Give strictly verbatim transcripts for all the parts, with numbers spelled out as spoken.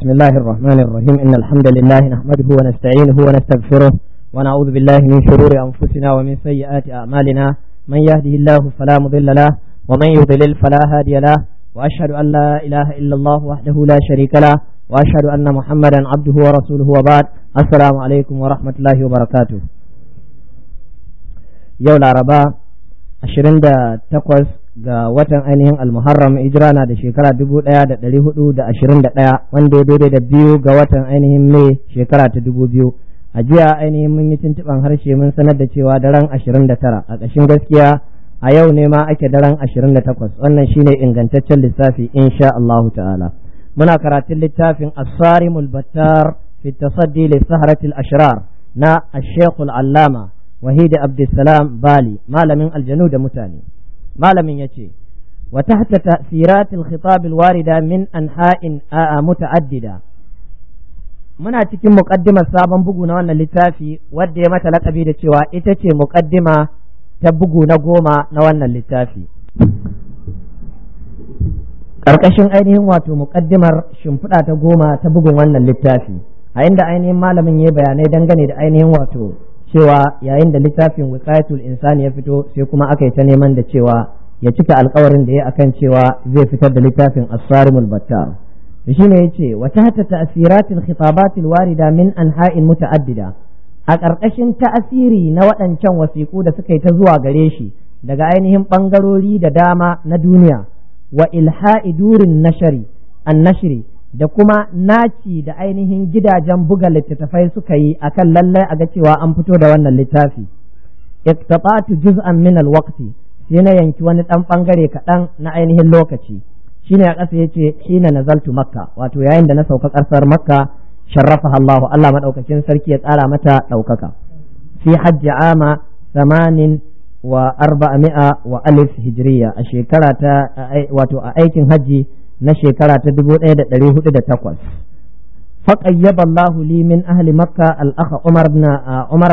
بسم الله الرحمن الرحيم إن الحمد لله نحمده ونستعينه ونستغفره ونعوذ بالله من شرور أنفسنا ومن سيئات أعمالنا من يهده الله فلا مضل له ومن يضلل فلا هادي له وأشهد أن لا إله إلا الله وحده لا شريك له وأشهد أن محمدا عبده ورسوله وبعد السلام عليكم ورحمة الله وبركاته. يوم العرباء ashirin da takwas ga watan ainihin almuharram hijira na da shekara dubu ɗaya da ɗari hudu da ashirin da ɗaya wanda ya daidai da biyu ga watan ainihin mai shekara ta dubu biyu. A jiya ainihin mun yi tuntuɓan harshe mun sanar da cewa daren ashirin da tara a ƙashin gaskiya a yau ne ma ake daren ashirin da takwas wannan shine ingantaccen lissafi insha Allahu ta'ala. Muna karatun littafin as-sarimul battar fi tasaddi li saharatil ashrar na ash-shaykh al-allama wahid abdussalam bali malamin aljanu da mutane. malamin yace wa tahta ta'siratil khitab alwarida min anha'in muta'addida. muna cikin muqaddimar sabon bugu na wannan littafi wadda ya mata lakabi da cewa ita ce muqaddima ta bugu na goma na wannan littafi. karkashin ainihin wato muqaddimar shimfiɗa ta goma ta bugun wannan littafi a inda ainihin malamin ya bayanai dangane da ainihin wato cewa yayin da littafin wiqayatul insani ya fito sai kuma aka yi ta neman da cewa ya cika alkawarin da ya akan cewa zai fitar da littafin as-sarimul battar. shi ne yace wa tahta ta'siratil khitabatil warida min anha'in muta'addida, a ƙarƙashin ta'asiri na waɗancan wasiƙu da suka yi ta zuwa gare shi daga ainihin ɓangarori da dama na duniya, wa ilha'i durin nashari an nashri da kuma naci da ainihin gidajen buga littattafai suka yi akan lallai a ga cewa an fito da wannan littafi. iqtata'tu juz'an min alwaqti, sai na yanki wani dan bangare kaɗan na ainihin lokaci. shine a ƙasa yace hina nazaltu makka, wato yayin da na sauka ƙasar makka sharrafaha Allah, Allah madaukakin sarki ya tsara mata ɗaukaka. fi hajji ama samanin wa arba'a wa alif hijriya, a shekara ta wato a aikin hajji na shekara ta dubu ɗaya da ɗari hudu da takwas. faƙayyaba Allah li min ahli makka al-akha Umar ibn Umar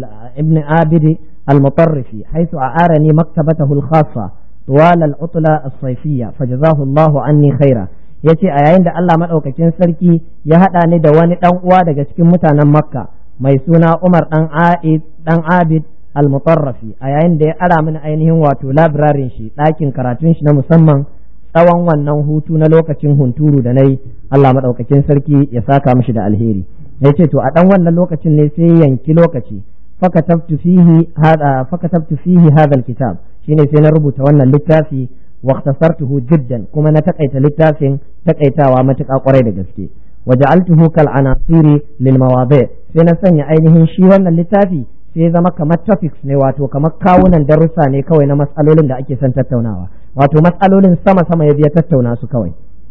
ibn Abid al-Mutarrifi haythu a'arani maktabatahu al-khassa طوال العطلة الصيفية فجزاه الله عني خيرا. yace a yayin da Allah madaukakin sarki ya hada ni da wani dan uwa daga cikin mutanen Makka mai suna Umar dan Aid dan Abid al-Mutarrifi, a yayin da ya ara mini ainihin wato library shi, ɗakin karatun shi na musamman tsawon wannan hutu na lokacin hunturu da nayi, Allah madaukakin sarki ya saka mishi da alheri. yace to a dan wannan lokacin ne sai yanki lokaci fakatabtu fihi hada fakatabtu fihi hadha alkitab, shine sai na rubuta wannan littafi wa ikhtasartuhu jiddan, kuma na takaita littafin takaitawa matuƙa kwarai da gaske. waja'altuhu kal anasiri lil mawadi', sai na sanya ainihin shi wannan littafi sai zama kamar topics ne, wato kamar kawunan darussa ne kawai na matsalolin da ake son tattaunawa, wato matsalolin sama sama ya biya tattauna su kawai.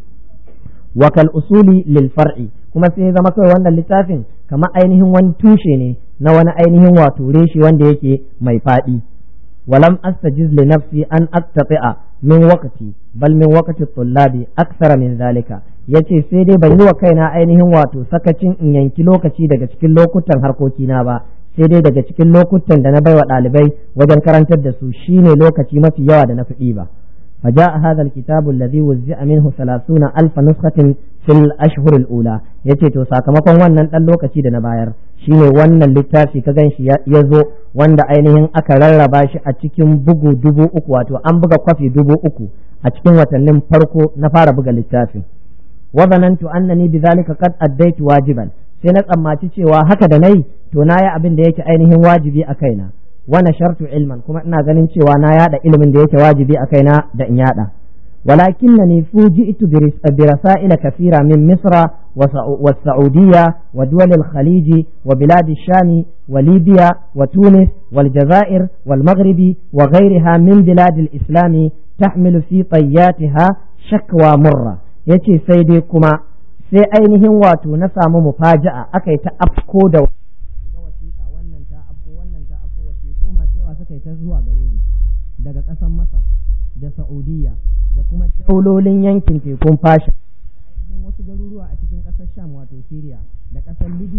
wa kal usuli lil far'i, kuma sai zama kawai wannan littafin kamar ainihin wani tushe ne na wani ainihin wato reshi wanda yake mai faɗi. ولم أستجز لنفسي أن أقتطع من وقتي بل من وقت الطلاب أكثر من ذلك. yace sai dai ban yi wa kaina ainihin wato sakacin in yanki lokaci daga cikin lokutan harkokina ba, sai dai daga cikin lokutan da na baiwa ɗalibai wajen karantar da su shine lokaci mafi yawa da na fi ba. فجاء هذا الكتاب الذي وزع منه ثلاثون ألف نسخة في الأشهر الأولى. yace to sakamakon wannan dan lokaci da na bayar shine wannan littafi ka ganshi ya zo wanda ainihin aka rarraba shi a cikin bugu dubu uku, wato an buga kwafi dubu uku a cikin watannin farko na fara buga littafin. wa zanantu annani bidhalika qad addaitu wajiban, sai na tsammaci cewa haka da nayi to nayi abin da yake ainihin wajibi a kaina. wa nashartu ilman, kuma ina ganin cewa na yada ilimin da yake wajibi a kaina da in yada. ولكنني فوجئت برسائل كثيرة من مصر والسعودية ودول الخليج وبلاد الشام وليبيا وتونس والجزائر والمغرب وغيرها من بلاد الإسلام تحمل في طياتها شكوى مرة. yace sai dai kuma sai ainihin wato na samu mufaja'a akai ta afko da wasiƙa, wannan ta afko wannan ta afko wasiƙu masu yawa suka yi ta zuwa gare ni daga ƙasar Masar da Saudiya da kuma daulolin yankin tekun fasha, da ainihin wasu garuruwa a cikin ƙasar Sham wato Syria, da ƙasar Libya,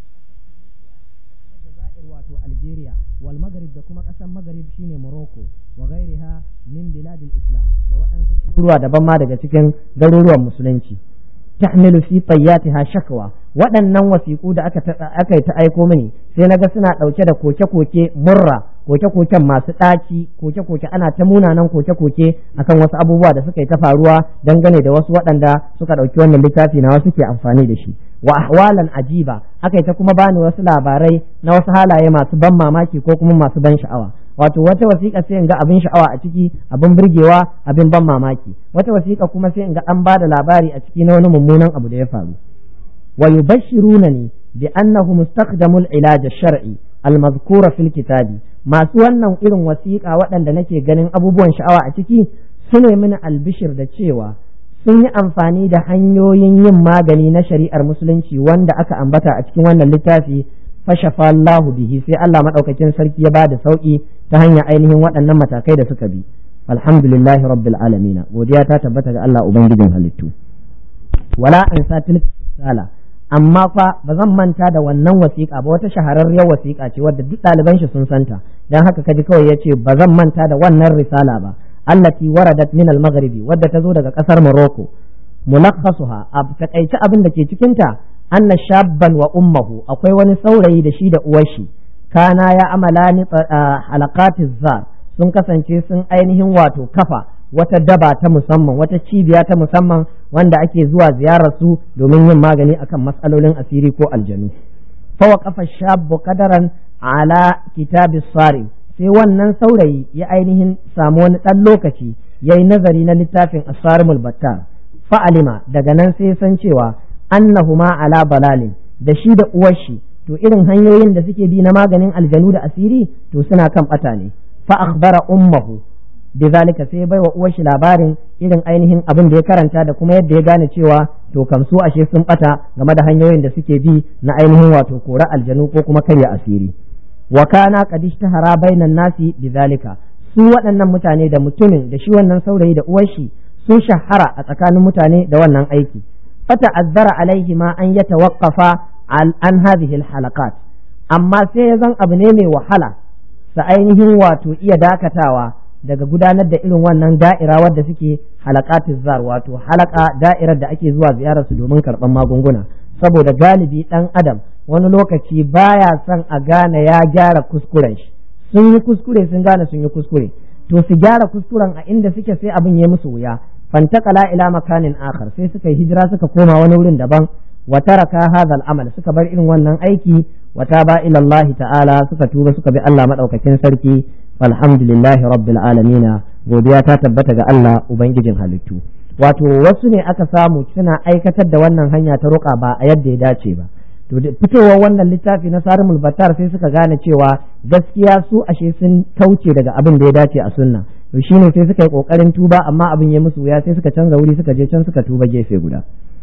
da kuma Jazair wato Algeria, wal Maghrib da kuma ƙasar Maghrib shine Morocco, wa ghairiha min biladil Islam, da waɗansu garuruwa daban ma daga cikin garuruwan musulunci. tahmilu fi tayyatiha shakwa waɗannan wasiƙu da aka aka ta aiko mini sai naga suna ɗauke da koke-koke murra koke-koken masu ɗaci koke-koke ana ta munanan koke-koke akan wasu abubuwa da suka yi ta faruwa dangane da wasu waɗanda suka ɗauki wannan littafi na wasu ke amfani da shi wa ahwalan ajiba aka ta kuma bani wasu labarai na wasu halaye masu ban mamaki ko kuma masu ban sha'awa wato wata wasiƙa sai in ga abin sha'awa a ciki abin burgewa abin ban mamaki wata wasiƙa kuma sai in ga an bada labari a ciki na wani mummunan abu da ya faru wa yubashshirunani bi annahu mustaqdamul ilaj ash-shar'i al-madhkura fil kitabi masu wannan irin wasiƙa waɗanda nake ganin abubuwan sha'awa a ciki su ne mini albishir da cewa sun yi amfani da hanyoyin yin magani na shari'ar musulunci wanda aka ambata a cikin wannan littafi fashafa Allahu bihi sai Allah madaukakin sarki ya bada sauki ta hanyar ainihin waɗannan matakai da suka bi alhamdulillahi rabbil alamin godiya ta tabbata ga Allah ubangijin halittu wala an satil sala amma fa ba zan manta da wannan wasiƙa ba wata shahararriyar wasiƙa ce wadda duk ɗaliban shi sun santa dan haka kaji kawai yace ba zan manta da wannan risala ba allati waradat min al-maghribi wadda ta zo daga ƙasar Morocco mulakhasuha a takaice abin da ke cikin ta anna shabban wa ummuhu akwai wani saurayi da shi da uwar shi kana ya amalani halaqatiz zar sun kasance sun ainihin wato kafa wata daba ta musamman wata cibiya ta musamman wanda ake zuwa ziyarar su domin yin magani akan matsalolin asiri ko aljanu fa waqafa shabbu qadaran ala kitabis sari sai wannan saurayi ya ainihin samu wani dan lokaci yayi nazari na littafin asarimul battar fa alima daga nan sai san cewa annahuma ala balalin da shi da uwar shi to irin hanyoyin da suke bi na maganin aljanu da asiri to suna kan bata ne fa akhbara ummuhu bizalika sai bai wa uwar shi labarin irin ainihin abin da ya karanta da kuma yadda ya gane cewa to kam su ashe sun bata game da hanyoyin da suke bi na ainihin wato kora aljanu ko kuma karya asiri wa kana qad ishtahara bainan nasi bizalika su waɗannan mutane da mutumin da shi wannan saurayi da uwar shi sun shahara a tsakanin mutane da wannan aiki fata'azzara alaihi ma an yatawaqqafa an hadhihi alhalaqat amma sai ya zan abu ne mai wahala sa ainihin wato iya dakatawa daga gudanar da irin wannan da'ira wadda suke halaqatiz zar wato halaka da'irar da ake zuwa ziyarar su domin karban magunguna saboda galibi dan adam wani lokaci baya son a gane ya gyara kuskuren shi sun yi kuskure sun gane sun yi kuskure to su gyara kuskuren a inda suke sai abin ya musu wuya fantakala ila makanin akhar sai suka yi hijira suka koma wani wurin daban wa taraka hadha al-amal suka bar irin wannan aiki wa taba ila Allah ta'ala suka tuba suka bi Allah madaukakin sarki alhamdulillahi rabbil alamin godiya ta tabbata ga Allah ubangijin halittu wato wasu ne aka samu suna aikatar da wannan hanya ta ruqa ba a yadda ya dace ba to fitowar wannan littafi na sarimul battar sai suka gane cewa gaskiya su ashe sun kauce daga abin da ya dace a sunna to shine sai suka yi kokarin tuba amma abin ya musu wuya sai suka canza wuri suka je can suka tuba gefe guda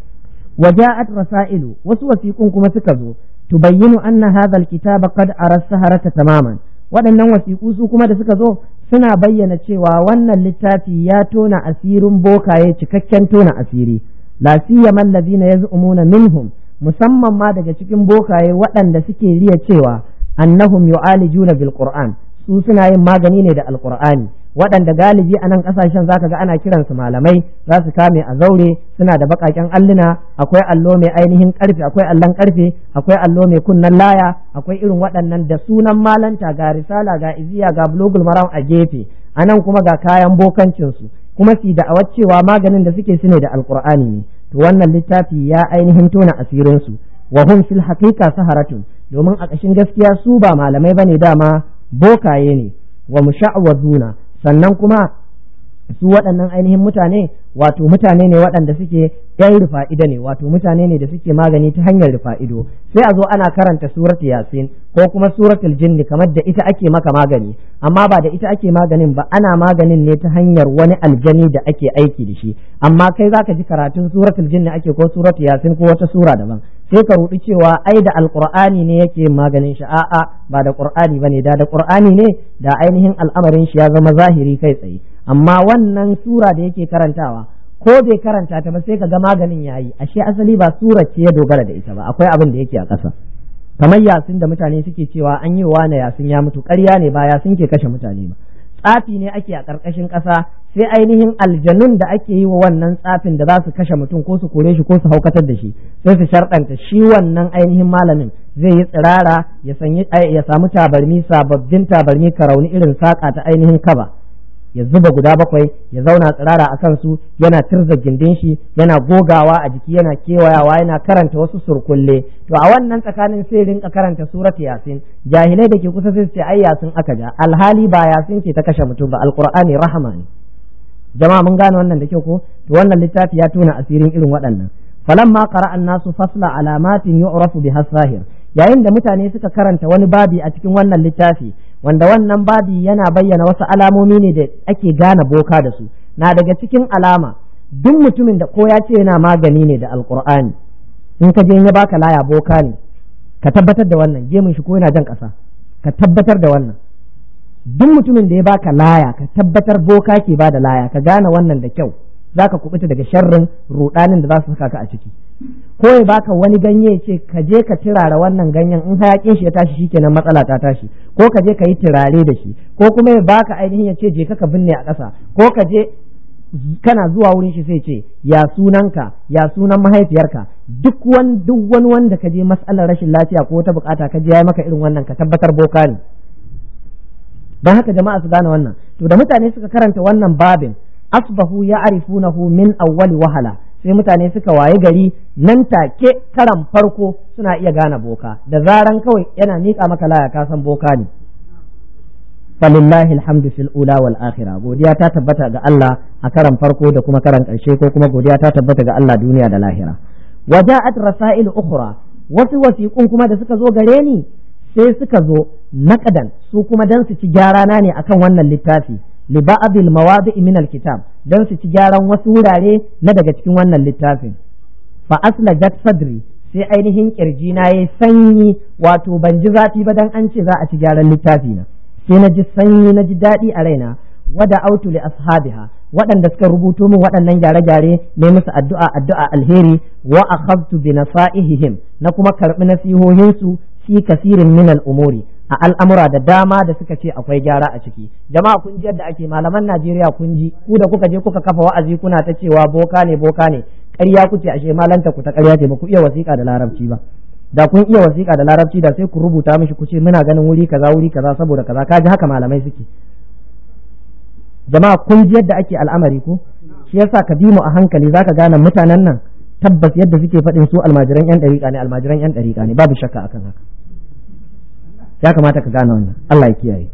waja'at rasailu wasu wasiqun kuma suka zo tubayyinu anna hadha alkitaba qad ara saharata tamaman waɗannan wasiqu su kuma da suka zo suna bayyana cewa wannan littafi ya tona asirin bokaye cikakken tona asiri la siyama alladhina yaz'umuna minhum musamman ma daga cikin bokaye waɗanda suke riya cewa annahum yu'alijuna bil qur'an su suna yin magani ne da alqur'ani waɗanda galibi a nan ƙasashen zaka ga ana kiransu malamai za su kame a zaure suna da baƙaƙen alluna akwai allo mai ainihin ƙarfe akwai allon ƙarfe akwai allo mai kunnen laya akwai irin waɗannan da sunan malanta ga risala ga iziya ga bulugul maram a gefe a nan kuma ga kayan bokancinsu kuma su da'awar cewa maganin da suke su ne da alqur'ani ne to wannan littafi ya ainihin tona asirinsu wa hum fil haqiqa saharatun domin a ƙashin gaskiya su ba malamai bane dama bokaye ne wa musha'waduna sannan kuma su waɗannan ainihin mutane wato mutane ne waɗanda suke yan rufa'ido ne wato mutane ne da suke magani ta hanyar rufa'ido sai a zo ana karanta suratul yasin ko kuma suratul jinni kamar da ita ake maka magani amma ba da ita ake maganin ba ana maganin ne ta hanyar wani aljani da ake aiki da shi amma kai zaka ji karatun suratul jinni ake ko suratul yasin ko wata sura daban sai ka rudu cewa ai da alqur'ani ne yake maganin shi a'a ba da qur'ani bane da da qur'ani ne da ainihin al'amarin shi ya zama zahiri kai tsaye amma wannan sura da yake karantawa ko bai karanta ta ba sai ka ga maganin yayi ashe asali ba sura ce ya dogara da ita ba akwai abin da yake a ƙasa kamar yasin da mutane suke cewa an yi wa na yasin ya mutu ƙarya ne ba yasin ke kashe mutane ba tsafi ne ake a ƙarƙashin ƙasa sai ainihin aljanun da ake yi wa wannan tsafin da za su kashe mutum ko su kore shi ko su haukatar da shi sai su sharɗanta shi wannan ainihin malamin zai yi tsirara ya sanyi ya samu tabarmi sababbin tabarmi karauni irin saƙa ta ainihin kaba ya zuba guda bakwai ya zauna tsirara a kansu yana tirza gindin shi yana gogawa a jiki yana kewayawa yana karanta wasu surkulle to a wannan tsakanin sai rinka karanta surat yasin jahilai da ke kusa sai su ce ai yasin aka ja alhali ba yasin ke ta kashe mutum ba alqur'ani rahama ne jama'a mun gane wannan da kyau ko to wannan littafi ya tona asirin irin waɗannan falamma qara'a an-nasu fasla alamatin yu'rafu biha sahir yayin da mutane suka karanta wani babi a cikin wannan littafi wanda wannan babi yana bayyana wasu alamomi ne da ake gane boka da su na daga cikin alama duk mutumin da ko ya ce yana magani ne da alqur'ani in ka je ya baka laya boka ne ka tabbatar da wannan gemun shi ko yana jan ƙasa ka tabbatar da wannan duk mutumin da ya baka laya ka tabbatar boka ke bada laya ka gane wannan da kyau zaka kubuta daga sharrin rudanin da za su saka ka a ciki ko ya baka wani ganye ce ka je ka turara wannan ganyen in hayakin shi ya tashi shikenan matsala ta tashi ko ka je ka yi turare da shi ko kuma ya baka ainihin ya ce je ka binne a ƙasa ko ka je kana zuwa wurin shi sai ce ya sunanka ya sunan mahaifiyarka duk wani duk wani wanda ka je matsalar rashin lafiya ko wata bukata ka je ya maka irin wannan ka tabbatar boka ne don haka jama'a su gane wannan to da mutane suka karanta wannan babin asbahu ya'rifunahu min awwali wahala sai mutane suka waye gari nan take karan farko suna iya gane boka da zaran kawai yana miƙa maka laya ka san boka ne falillahi alhamdu fil ula wal akhirah godiya ta tabbata ga Allah a karan farko da kuma karan ƙarshe ko kuma godiya ta tabbata ga Allah duniya da lahira waja'at rasail ukhra wasu wasiqun kuma da suka zo gare ni sai suka zo naqadan su kuma dan su ci gyara na ne akan wannan littafi li ba'd al mawadi' min al kitab dan su ci gyaran wasu wurare na daga cikin wannan littafin fa aslajat sadri sai ainihin kirji na yayi sanyi wato ban ji zafi ba dan an ce za a ci gyaran littafi na sai na ji sanyi na ji daɗi a raina wada autu li ashabiha waɗanda suka rubuto min waɗannan gyare-gyare ne musu addu'a addu'a alheri wa akhadtu bi nasaihihim na kuma karɓi nasihohinsu fi kasirin min al-umuri a al'amura da dama da suka ce akwai gyara a ciki jama'a kun ji yadda ake malaman Najeriya kun ji ku da kuka je kuka kafa wa'azi kuna ta cewa boka ne boka ne ƙarya kuce ashe malanta ku ta ƙarya ce ba ku iya wasiƙa da larabci ba da kun iya wasiƙa da larabci da sai ku rubuta mishi ku ce muna ganin wuri kaza wuri kaza saboda kaza kaji haka malamai suke jama'a kun ji yadda ake al'amari ko shi yasa ka bi mu a hankali zaka gane mutanen nan tabbas yadda suke faɗin su almajiran yan ɗariƙa ne almajiran yan ɗariƙa ne babu shakka akan haka ya kamata ka gane wannan Allah ya kiyaye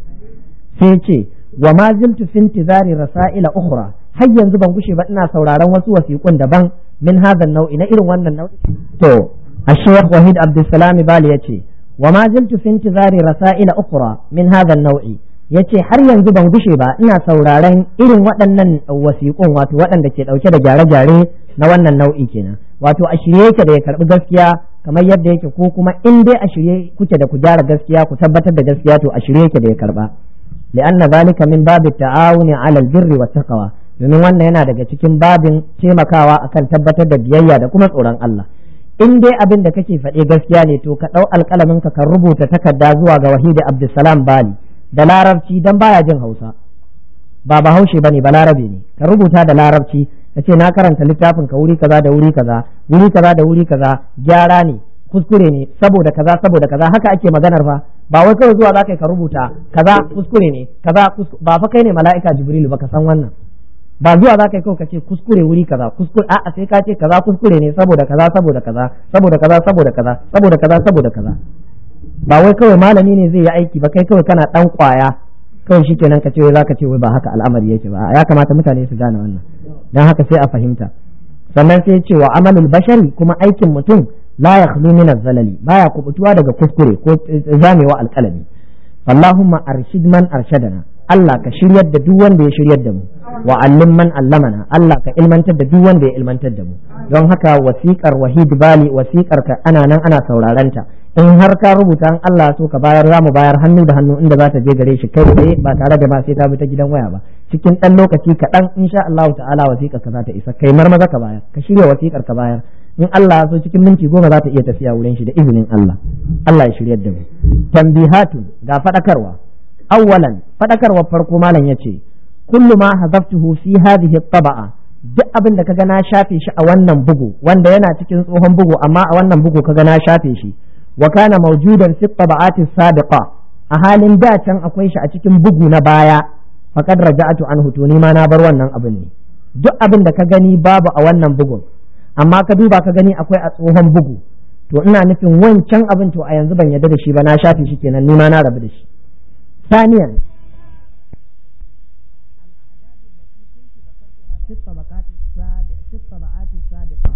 sai ce wa ma ziltu fi intizari rasaila ukhra har yanzu ban gushe ba ina sauraron wasu wasiƙun daban min hadha nau'i na irin wannan nau'i to الشيخ وحيد عبد السلام بالي يتي وما زلت في انتظار رسائل أخرى من هذا النوع yace har yanzu ban gushe ba ina sauraron irin waɗannan wasiƙun wato waɗanda ke ɗauke da gyare-gyare na wannan nau'i kenan wato a shirye yake da ya karɓi gaskiya kamar yadda yake ko kuma in dai a shirye kuke da ku gyara gaskiya ku tabbatar da gaskiya to a shirye yake da ya karɓa li'anna zalika min babi ta'awuni 'ala al-birri wat taqwa domin wannan yana daga cikin babin taimakawa akan tabbatar da biyayya da kuma tsoron Allah in dai abin da kake faɗe gaskiya ne to ka ɗau alƙalamin ka ka rubuta takarda zuwa ga Wahidi Abdulsalam Bali da larabci dan baya jin Hausa ba bahaushe bane ba larabe ne ka rubuta da larabci ka ce na karanta littafin ka wuri kaza da wuri kaza wuri kaza da wuri kaza gyara ne kuskure ne saboda kaza saboda kaza haka ake maganar fa ba wai kawai zuwa zaka ka rubuta kaza kuskure ne kaza ba fa kai ne mala'ika Jibril ba ka san wannan ba zuwa za ka yi kawai ka ce kuskure wuri kaza kuskure a'a sai ka ce kaza kuskure ne saboda kaza saboda kaza saboda kaza saboda kaza saboda kaza saboda kaza ba wai kawai malami ne zai yi aiki ba kai kawai kana dan kwaya kawai shikenan ka ce wai zaka ce wai ba haka al'amari yake ba ya kamata mutane su gane wannan dan haka sai a fahimta sannan sai ya ce wa amalul bashari kuma aikin mutum la yakhlu min az-zalali baya kubutuwa daga kuskure ko zamewa alƙalami Allahumma arshid man arshadana Allah ka shiryar da duk wanda ya shiryar da mu wa allim man allamana Allah ka ilmantar da duk wanda ya ilmantar da mu don haka wasiƙar Wahid Bali wasiƙar ka ana nan ana saurarenta in har ka rubuta in Allah so ka bayar za mu bayar hannu da hannu inda za ta je gare shi kai tsaye ba tare da ma sai ta bi ta gidan waya ba cikin ɗan lokaci kaɗan insha Allah ta'ala wasiƙar ka za ta isa kai marmaza ka bayar ka shirya wasiƙar ka bayar in Allah so cikin minti goma za ta iya tafiya wurin shi da izinin Allah Allah ya shiryar da mu tambihatun ga faɗakarwa awwalan fadakarwar farko malam yace kullu ma hazaftuhu fi hadhihi at-taba'a duk abin da kaga na shafe shi a wannan bugu wanda yana cikin tsohon bugu amma a wannan bugu kaga na shafe shi wa kana mawjudan fi at-taba'ati as-sabiqa a halin da can akwai shi a cikin bugu na baya faqad raja'atu anhu to ni ma na bar wannan abin ne duk abin da ka gani babu a wannan bugun amma ka duba ka gani akwai a tsohon bugu to ina nufin wancan abin to a yanzu ban yarda da shi ba na shafe shi kenan ni ma na rabu da shi ثانيا في الطبقات السابقة في الطبقات السابقة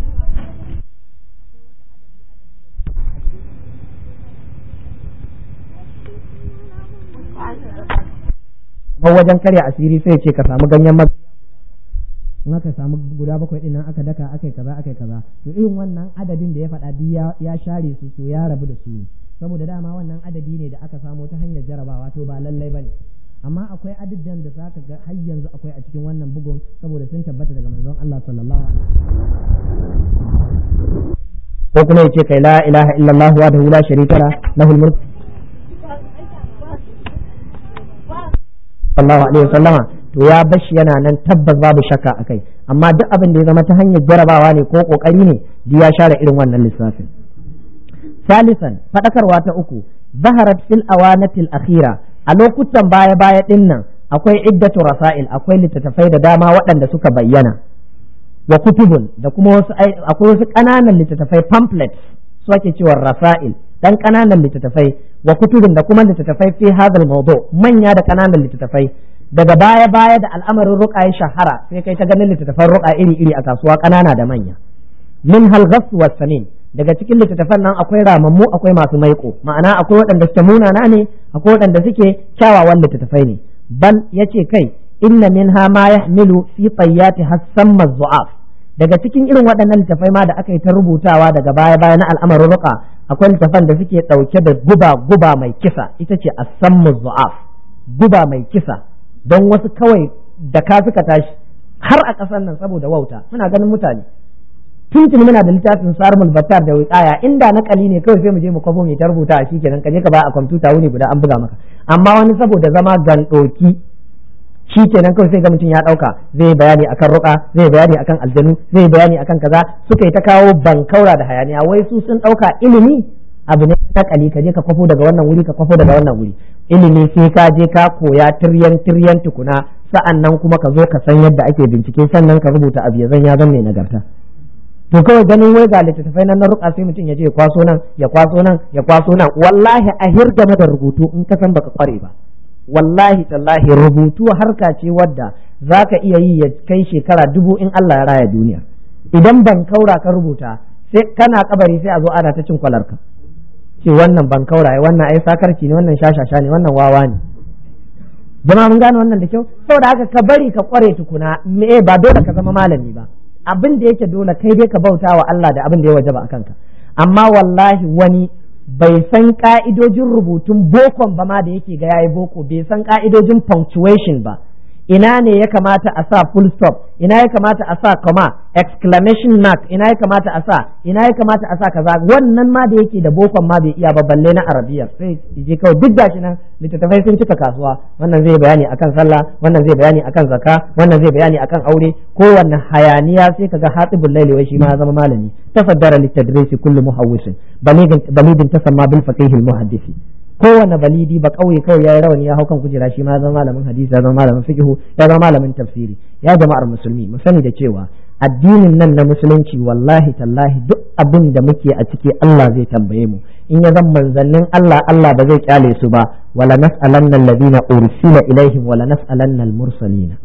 wajen karya asiri sai ce ka samu ganyen mag in aka samu guda bakwai din nan aka daka akai kaza akai kaza to irin wannan adadin da ya faɗa ya ya share su to ya rabu da su saboda dama wannan adadi ne da aka samo ta hanyar jarabawa to ba lallai bane amma akwai adadin da zaka ga har yanzu akwai a cikin wannan bugun saboda sun tabbata daga manzon Allah sallallahu alaihi wasallam ko kuma yace kai la ilaha illallah wahdahu la sharika la lahul mulk sallallahu alaihi wasallama to ya bashi yana nan tabbas babu shakka akai amma duk abin da ya zama ta hanyar jarabawa ne ko kokari ne duk ya share irin wannan lissafin salisan fadakarwa ta uku zaharat fil awanatil akhira a lokutan baya baya din nan akwai iddatu rasail akwai littattafai da dama waɗanda suka bayyana wa kutubun da kuma wasu akwai wasu ƙananan littattafai pamphlets su ake cewa rasail dan ƙananan littattafai wa kutubun da kuma littattafai fi hadal mawdu manya da ƙananan littattafai daga baya baya da al'amarin ruqa ya shahara sai kai ta ganin littattafan ruqa iri iri a kasuwa ƙanana da manya min hal ghas was samin daga cikin littattafan nan akwai ramammu akwai masu maiko ma'ana akwai waɗanda suke munana ne akwai waɗanda suke kyawawan littattafai ne bal yace kai inna minha ma yahmilu fi tayyati hasamma zu'af daga cikin irin waɗannan littattafai ma da aka yi ta rubutawa daga baya baya na al'amarin ruqa akwai littattafan da suke ɗauke da guba guba mai kisa ita ce asammu zu'af guba mai kisa don wasu kawai da ka suka tashi har a ƙasar nan saboda wauta muna ganin mutane tuntuni muna da littafin sarmul battar da wiqaya inda nakali ne kawai sai mu je mu kwafo mai ta rubuta a shikenan kaje ka ba a kwamfuta wuni guda an buga maka amma wani saboda zama gandoki shikenan kawai sai ga mutum ya dauka zai bayani akan ruqa zai bayani akan aljanu zai bayani akan kaza suka yi ta kawo bankaura da hayaniya wai su sun dauka ilimi abu ne nakali kaje ka kwafo daga wannan wuri ka kwafo daga wannan wuri ilimi sai ka je ka koya tiryan tiryan tukuna sa'annan kuma ka zo ka san yadda ake bincike sannan ka rubuta abu ya zan ya zan mai nagarta to kawai ganin wai ga littattafai nan na ruka sai mutum ya je ya kwaso nan ya kwaso nan ya kwaso nan wallahi a hirgama da rubutu in ka san baka kware ba wallahi tallahi rubutu harka ce wadda zaka iya yi ya kai shekara dubu in Allah ya raya duniya idan ban kaura ka rubuta sai kana kabari sai a zo ana ta cin kwalarka ce wannan ban kaura wannan ai sakarci ne wannan shashasha ne wannan wawa ne jama'a mun gane wannan da kyau saboda haka ka bari ka kware tukuna me ba dole ka zama malami ba abin da yake dole kai dai ka bauta wa Allah da abin da ya wajaba a kanka amma wallahi wani bai san ka'idojin rubutun bokon ba ma da yake ga yayi boko bai san ka'idojin punctuation ba ina ne ya kamata a sa full stop ina ya kamata a sa comma exclamation mark ina ya kamata a sa ina ya kamata a sa kaza wannan ma da yake da bokon ma bai iya ba balle na arabiya sai je kawai duk gashi nan littattafai sun cika kasuwa wannan zai bayani akan sallah wannan zai bayani akan zakka wannan zai bayani akan aure kowanne hayaniya sai kaga hatibul laili wai shi ma ya zama malami tafaddara litadrisi kullu muhawwisin balidin balidin tasamma bil faqih al muhaddisi kowane balidi ba kauye kawai yayi rawani ya hau kan kujera shi ma ya zama malamin hadisi ya zama malamin fiqh ya zama malamin tafsiri ya jama'ar musulmi mu sani da cewa addinin nan na musulunci wallahi tallahi duk abin da muke a ciki Allah zai tambaye mu in ya zama manzannin Allah Allah ba zai kyale su ba wala nas'alanna alladhina ursila ilaihim wala nas'alanna al-mursalin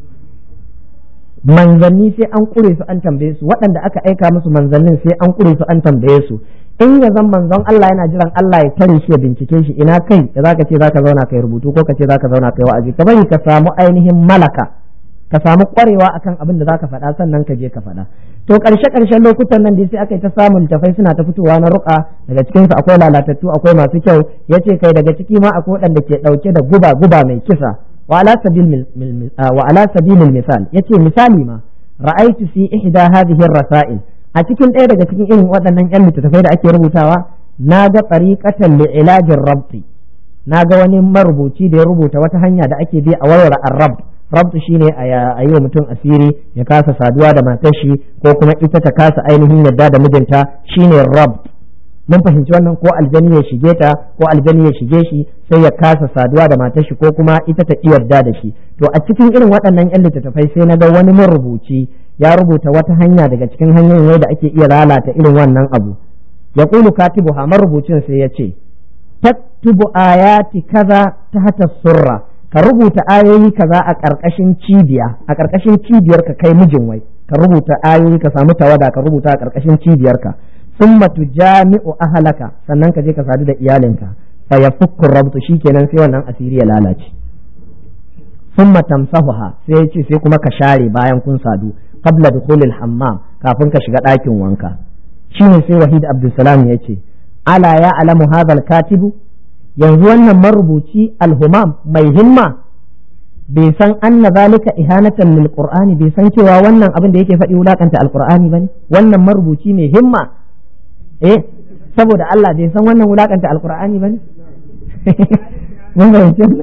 manzanni sai an kure su an tambaye su waɗanda aka aika musu manzannin sai an kure su an tambaye su in ya zan manzon Allah yana jiran Allah ya tare shi ya bincike shi ina kai da zaka ce zaka zauna kai rubutu ko ka ce zaka zauna kai wa'azi ka bari ka samu ainihin malaka ka samu kwarewa akan abin da zaka faɗa sannan ka je ka faɗa to karshe karshen lokutan nan da sai aka yi ta samun tafai suna ta fitowa na ruqa daga cikin su akwai lalatattu akwai masu kyau yace kai daga ciki ma akwai waɗanda ke dauke da guba guba mai kisa wa ala sabil wa ala sabilil misal yace misali ma ra'aytu fi ihda hadhihi ar-rasail a cikin ɗaya daga cikin irin waɗannan ƴan littattafai da ake rubutawa na ga tsariƙatan li'ilajin rabti na ga wani marubuci da ya rubuta wata hanya da ake bi a warware arrab rabtu shine a yi wa mutum asiri ya kasa saduwa da matar shi ko kuma ita ta kasa ainihin yadda da mijinta shine rabt. mun fahimci wannan, ko aljani ya shige ta ko aljani ya shige shi sai ya kasa saduwa da matar shi ko kuma ita ta ki yarda da shi. To a cikin irin waɗannan yan littattafai sai na ga wani marubuci ya rubuta wata hanya daga cikin hanyoyin da ake iya lalata irin wannan abu. ya kulu katibuha, marubucin sai ya ce taktubu ayati kaza tahta surra, ka rubuta ayoyi kaza a ƙarƙashin cibiya, a ƙarƙashin cibiyar ka kai mijin wai ka rubuta ayoyi, ka samu tawada ka rubuta a ƙarƙashin cibiyar ka. summa tujami'u ahlaka, sannan ka je ka sadu da iyalinka, fa yafukku rabtu, shikenan sai wannan asiri ya lalace. summa tamsahuha, sai ya ce sai kuma ka share bayan kun sadu, qabla dukhulil hammam, kafin ka shiga ɗakin wanka. shine sai Wahid Abdulsalam ya ce ala ya alamu hadha katibu, yanzu wannan marubuci alhumam mai himma bai san anna zalika ihanatan lil qur'ani, bai san cewa wannan abin da yake faɗi wulakanta alqur'ani bane. wannan marubuci mai himma eh saboda Allah bai san wannan wulakanta alqur'ani bane. mun bayyana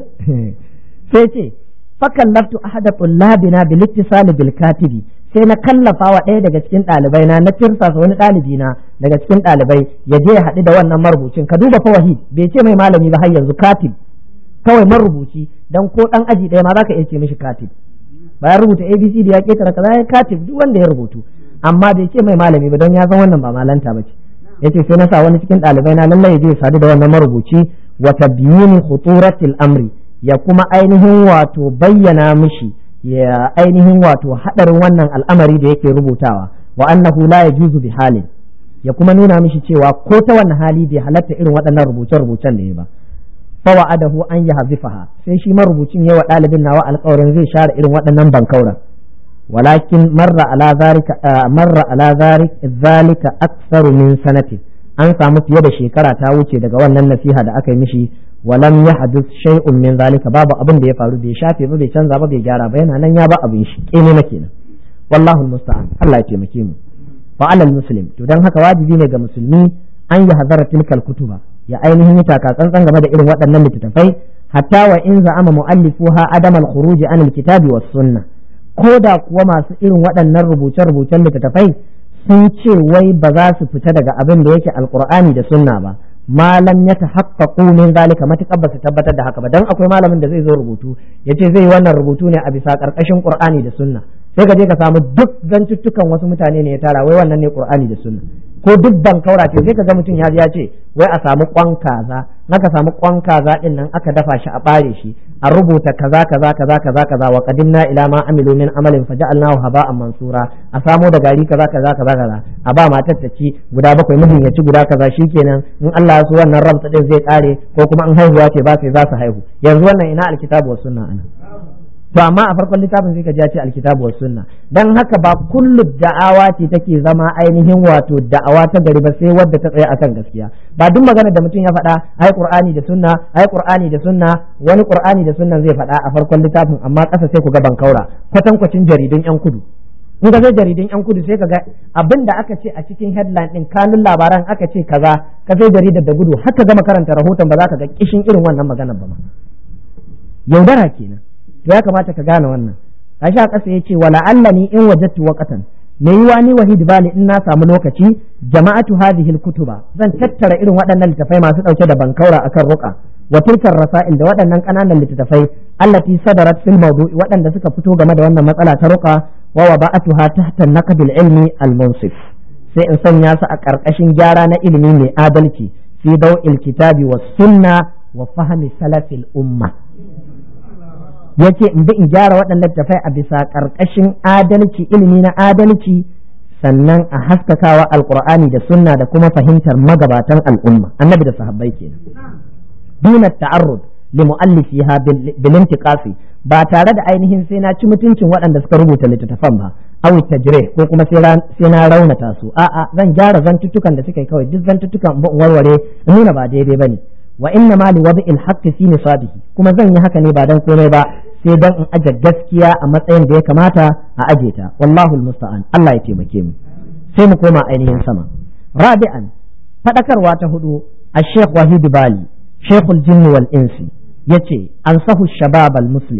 sai ce fakallaftu ahada tullabina bil ittisal bil katibi, sai na kallafa wa ɗaya daga cikin ɗalibai na na tirsasa wani ɗalibi na daga cikin ɗalibai ya je ya haɗu da wannan marubucin. ka duba fa Wahid bai ce mai malami ba har yanzu, katib kawai marubuci, dan ko dan aji ɗaya ma zaka iya ce mishi katib. bayan rubuta A B C da ya ketara kaza ya katib, duk wanda ya rubutu, amma bai ce mai malami ba don ya san wannan ba malanta bace. yace sai na sa wani cikin ɗalibai na lallai ya je ya sadu da wannan marubuci wa tabyini khuturatil amri, ya kuma ainihin wato bayyana mishi ya ainihin wato hadarin wannan al'amari da yake rubutawa, wa annahu la yajuzu bi halin, ya kuma nuna mishi cewa ko ta wannan hali bai halatta irin waɗannan rubuce-rubucen da ya ba. fa wa'adahu an yahzifaha, sai shi marubucin yawa ɗalibin nawa alƙawarin zai share irin waɗannan bankauran. walakin marra ala zalika marra ala zalika aktsaru min sanatin, an samu fiye da shekara ta wuce daga wannan nasiha da aka yi mishi. walam yahdith shay'un min zalika, babu abin da ya faru, bai shafe ba, bai canza ba, bai gyara ba, yana nan ya ba abin shi kene na kenan. wallahu almusta'an, Allah ya taimake mu. fa alal muslim, to dan haka wajibi ne ga musulmi an yi hazara tilkal kutuba, ya ainihin taka tsantsan game da irin waɗannan littattafai, hatta wa in za'ama mu'allifuha adam al-khuruj an al-kitabi was sunnah, ko da kuwa masu irin waɗannan rubuce-rubucen littattafai sun ce wai ba za su fita daga abin da yake alqur'ani da sunna ba, malam ya tahaqqaqu min zalika, matuƙar ba su tabbatar da haka ba. dan akwai malamin da zai zo rubutu yace zai wannan rubutu ne a bisa karkashin qur'ani da sunna, sai ka je ka samu duk zantuttukan wasu mutane ne ya tara, wai wannan ne qur'ani da sunna, ko duk ban kaura ce sai ka ga mutum ya ya ce wai a samu kwan kaza, naka samu kwan kaza din nan aka dafa shi a bare shi, a rubuta kaza kaza kaza kaza kaza wa qadimna ila ma amilu min amalin faja'alnahu haba'an mansura, a samo da gari kaza kaza kaza kaza, a ba matar ta ci guda bakwai, mijin ya ci guda kaza, shikenan in Allah ya so wannan rabta din zai kare, ko kuma in haihuwa ce ba sai za su haihu. yanzu wannan ina alkitabu was sunna ana? to amma a farkon littafin sai ka ji ya ce alkitabu was sunna. dan haka ba kullu da'awa ce take zama ainihin wato da'awa ta gari ba, sai wadda ta tsaya akan gaskiya. ba duk magana da mutum ya faɗa ai qur'ani da sunna ai qur'ani da sunna, wani qur'ani da sunnan zai faɗa a farkon littafin, amma ƙasa sai ku ga bankaura kwatankwacin jaridun yan kudu. in ka sai jaridun yan kudu sai ka ga abin da aka ce a cikin headline din, kanun labaran aka ce kaza, ka sai jaridar da gudu haka gama karanta rahoton ba za ka ga kishin irin wannan maganar ba ma. yaudara kenan. to ya kamata ka gane wannan. kashi a ƙasa yace wala allani in wajadtu waqatan, me yiwa ni Wahid Bali in na samu lokaci, jama'atu hadhihi alkutuba, zan tattara irin waɗannan littafai masu ɗauke da bankaura akan ruqa, wa tilkar rasail, da waɗannan ƙananan littafai allati sadarat fil mawdu'i, waɗanda suka fito game da wannan matsala ta ruqa, wa wada'atuha tahta an-naqd al-ilmi al-munsif, sai in sanya su a ƙarƙashin gyara na ilimi mai adalci, fi daw'il kitabi was sunna wa fahmi salafil umma. yace in bi in gyara waɗannan tafai a bisa ƙarƙashin adalci, ilimi na adalci, sannan a haskakawa alqur'ani da sunna da kuma fahimtar magabatan al'umma, annabi da sahabbai kenan. duna ta'arrud li mu'allifiha bil intiqasi, ba tare da ainihin sai na ci mutuncin waɗanda suka rubuta littattafan ba, aw tajrih, ko kuma sai na raunata su. a'a zan gyara zantuttukan da suka yi, kawai duk zantuttukan ba warware nuna ba daidai bane. wa inna ma li wad'il haqqi fi nisabihi, kuma zan yi haka ne ba dan komai ba, sai dan in aje gaskiya a matsayin da ya kamata a aje ta. wallahu almusta'an, Allah ya taimake mu. sai mu koma ainihin sama. rabi'an, fadakarwa ta hudu, الشيخ وحيد بالي شيخ الجن والإنس yace ansahu shabab al-muslim,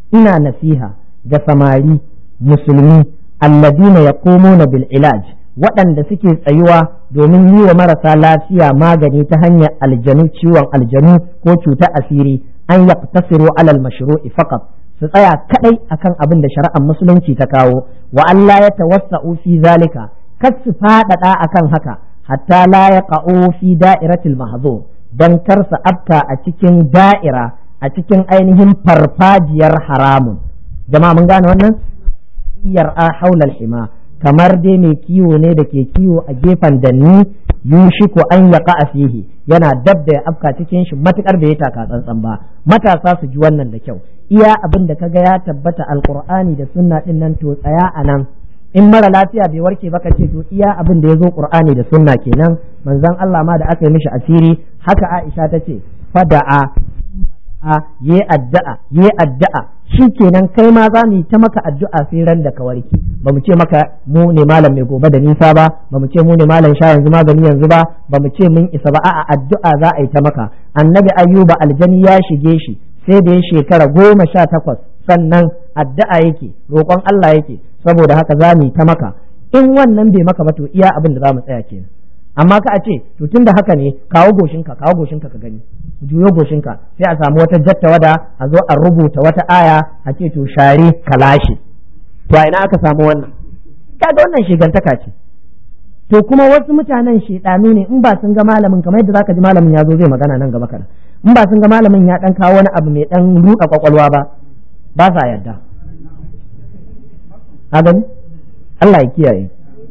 ina nasiha ga samari musulmi alladina yaqumuna bil ilaj waɗanda suke tsayuwa domin yi wa marasa lafiya magani ta hanyar aljanu ciwon aljanu ko cuta asiri an yaqtasiru alal mashru'i faqat su tsaya kadai akan abin da shari'ar musulunci ta kawo wa Allah ya tawassa'u fi zalika kar su faɗaɗa akan haka hatta la yaqa'u fi da'iratil mahzur dan kar su afta a cikin da'ira a cikin ainihin farfajiyar haramun jama'a mun gane wannan yar'a haulal hima kamar dai mai kiwo ne da ke kiwo a gefen danni yushiku an yaqa fihi yana dab da ya afka cikin shi matukar da ya taka tsantsan ba matasa su ji wannan da kyau iya abin da kaga ya tabbata alqur'ani da sunna din nan to tsaya anan in mara lafiya bai warke ba ka ce to iya abin da yazo qur'ani da sunna kenan manzon Allah ma da aka yi mishi asiri haka Aisha ta ce fada'a yi addu'a yi addu'a shikenan kai ma za mu yi ta maka addu'a sai ran da ka warke ba mu ce maka mu ne malam mai gobe da nisa ba ba mu ce mu ne malam sha yanzu magani yanzu ba ba mu ce mun isa ba a'a addu'a za a yi ta maka annabi ayyuba aljani ya shige shi sai da ya shekara goma sha takwas sannan addu'a yake roƙon Allah yake saboda haka za mu yi ta maka in wannan bai maka ba to iya abin da za mu tsaya kenan amma ka a ce to tunda haka ne kawo goshinka kawo goshinka ka gani juyo goshinka sai a samu wata jatta wada a zo a rubuta wata aya a ce to share kalashi to a ina aka samu wannan kaga wannan shigantaka ce to kuma wasu mutanen shedanu ne in ba sun ga malamin kamar yadda zaka ji malamin ya zo zai magana nan gaba kana in ba sun ga malamin ya dan kawo wani abu mai dan ruka kwakwalwa ba ba sa yarda a gani Allah ya kiyaye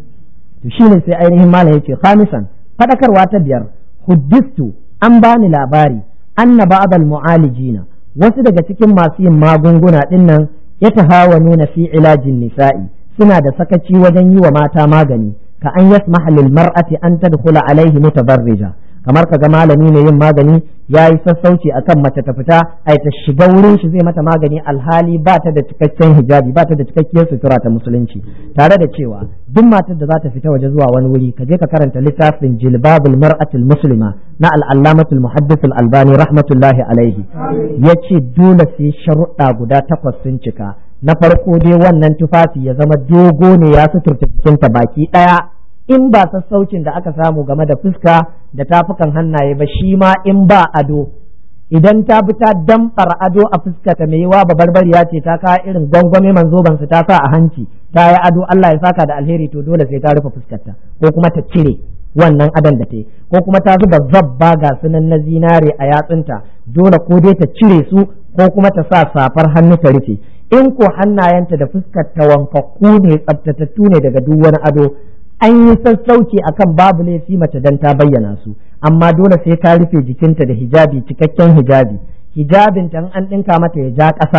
to shine sai ainihin malam yace khamisan fadakarwa ta biyar huddistu an bani labari anna ba'dal mu'alijina wasu daga cikin masu yin magunguna dinnan ya tahawanuna fi ilajin nisa'i suna da sakaci wajen yi wa mata magani ka an yasmaha lil mar'ati an tadkhula alaihi mutabarrija kamar kaga malami ne yin magani yayi sassauci akan mace ta fita ai ta shiga wurin shi zai mata magani alhali ba ta da cikakken hijabi ba ta da cikakkiyar sutura ta musulunci tare da cewa duk matar da za ta fita waje zuwa wani wuri ka je ka karanta littafin jilbabul mar'atul muslima na al-allamatul muhaddis al-albani rahmatullahi alaihi yace dole sai sharuɗa guda takwas sun cika na farko dai wannan tufafi ya zama dogo ne ya suturta jikinta baki daya in ba sassaucin da aka samu game da fuska da tafukan hannaye ba shi ma in ba ado idan ta bi ta damfar ado a fuskata mai yiwa babarbariya ce ta kawo irin gwangwame manzoban su ta sa a hanci ta yi ado Allah ya saka da alheri to dole sai ta rufe fuskarta ko kuma ta cire wannan adon da ta yi ko kuma ta zuba zabba ga sunan na zinare a yatsunta dole ko dai ta cire su ko kuma ta sa safar hannu ta rufe in ko hannayenta da fuskar ta wankakku ne tsaftatattu ne daga duk wani ado an yi sassauci akan babu laifi mace dan ta bayyana su amma dole sai ta rufe jikinta da hijabi cikakken hijabi hijabin ta an dinka mata ya ja ƙasa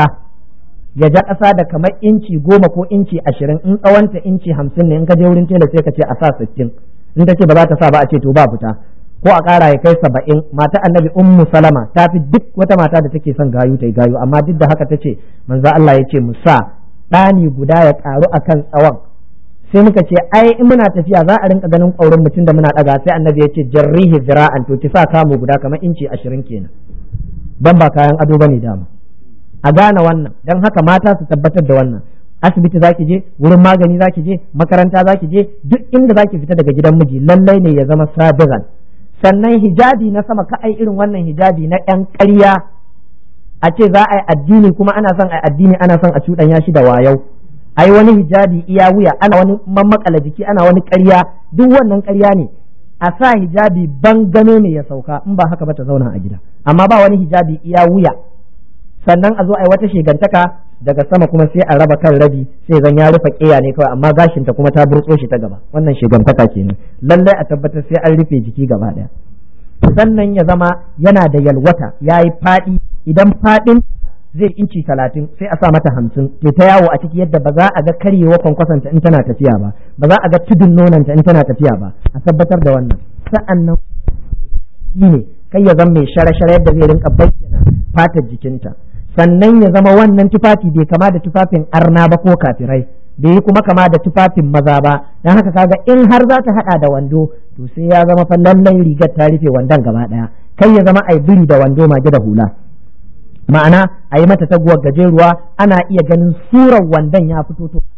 ya ja ƙasa da kamar inci goma ko inci ashirin in tsawonta inci hamsin ne in ka je wurin tela sai ka ce a sa sittin in ta ce ba za ta sa ba a ce to ba fita ko a ƙara ya kai saba'in mata annabi ummu salama ta fi duk wata mata da take son gayu ta yi gayu amma duk da haka ta ce manzo Allah ya ce mu sa ɗani guda ya ƙaru akan tsawon sai muka ce ai in muna tafiya za a rinka ganin ƙaurin mutum da muna ɗaga sai annabi ya ce jarrihi zira'an to ki sa kamu guda kamar inci ashirin kenan ban ba kayan ado bane dama a gane wannan dan haka mata su tabbatar da wannan asibiti zaki je wurin magani zaki je makaranta zaki je duk inda zaki fita daga gidan miji lallai ne ya zama sabiran sannan hijabi na sama ka ai irin wannan hijabi na ƴan ƙarya a ce za a yi addini kuma ana son a yi addini ana son a cuɗanya shi da wayau ai wani hijabi iya wuya ana wani mammakala jiki ana wani ƙarya duk wannan ƙarya ne a sa hijabi ban gano ne ya sauka in ba haka ba ta zauna a gida amma ba wani hijabi iya wuya sannan a zo ai wata shegantaka daga sama kuma sai a raba kan rabi sai zan ya rufe ƙeya ne kawai amma gashinta kuma ta burtso shi ta gaba wannan shegantaka kenan lallai a tabbatar sai an rufe jiki gaba ɗaya sannan ya zama yana da yalwata yayi faɗi idan faɗin zai inci talatin sai a sa mata hamsin ke ta yawo a ciki yadda ba za a ga karyewa kwankwasanta in tana tafiya ba ba za a ga tudun nonanta in tana tafiya ba a tabbatar da wannan sa'an nan ne kai ya zama mai share-share yadda zai rinka bayyana fatar jikinta sannan ya zama wannan tufafi bai kama da tufafin arna ba ko kafirai bai yi kuma kama da tufafin maza ba don haka kaga in har za ta hada da wando to sai ya zama fa lallai rigar ta rufe wandon gaba daya kai ya zama ai biri da wando mage da hula ma'ana a yi mata taguwar gajeruwa ana iya ganin surar wandan ya fito to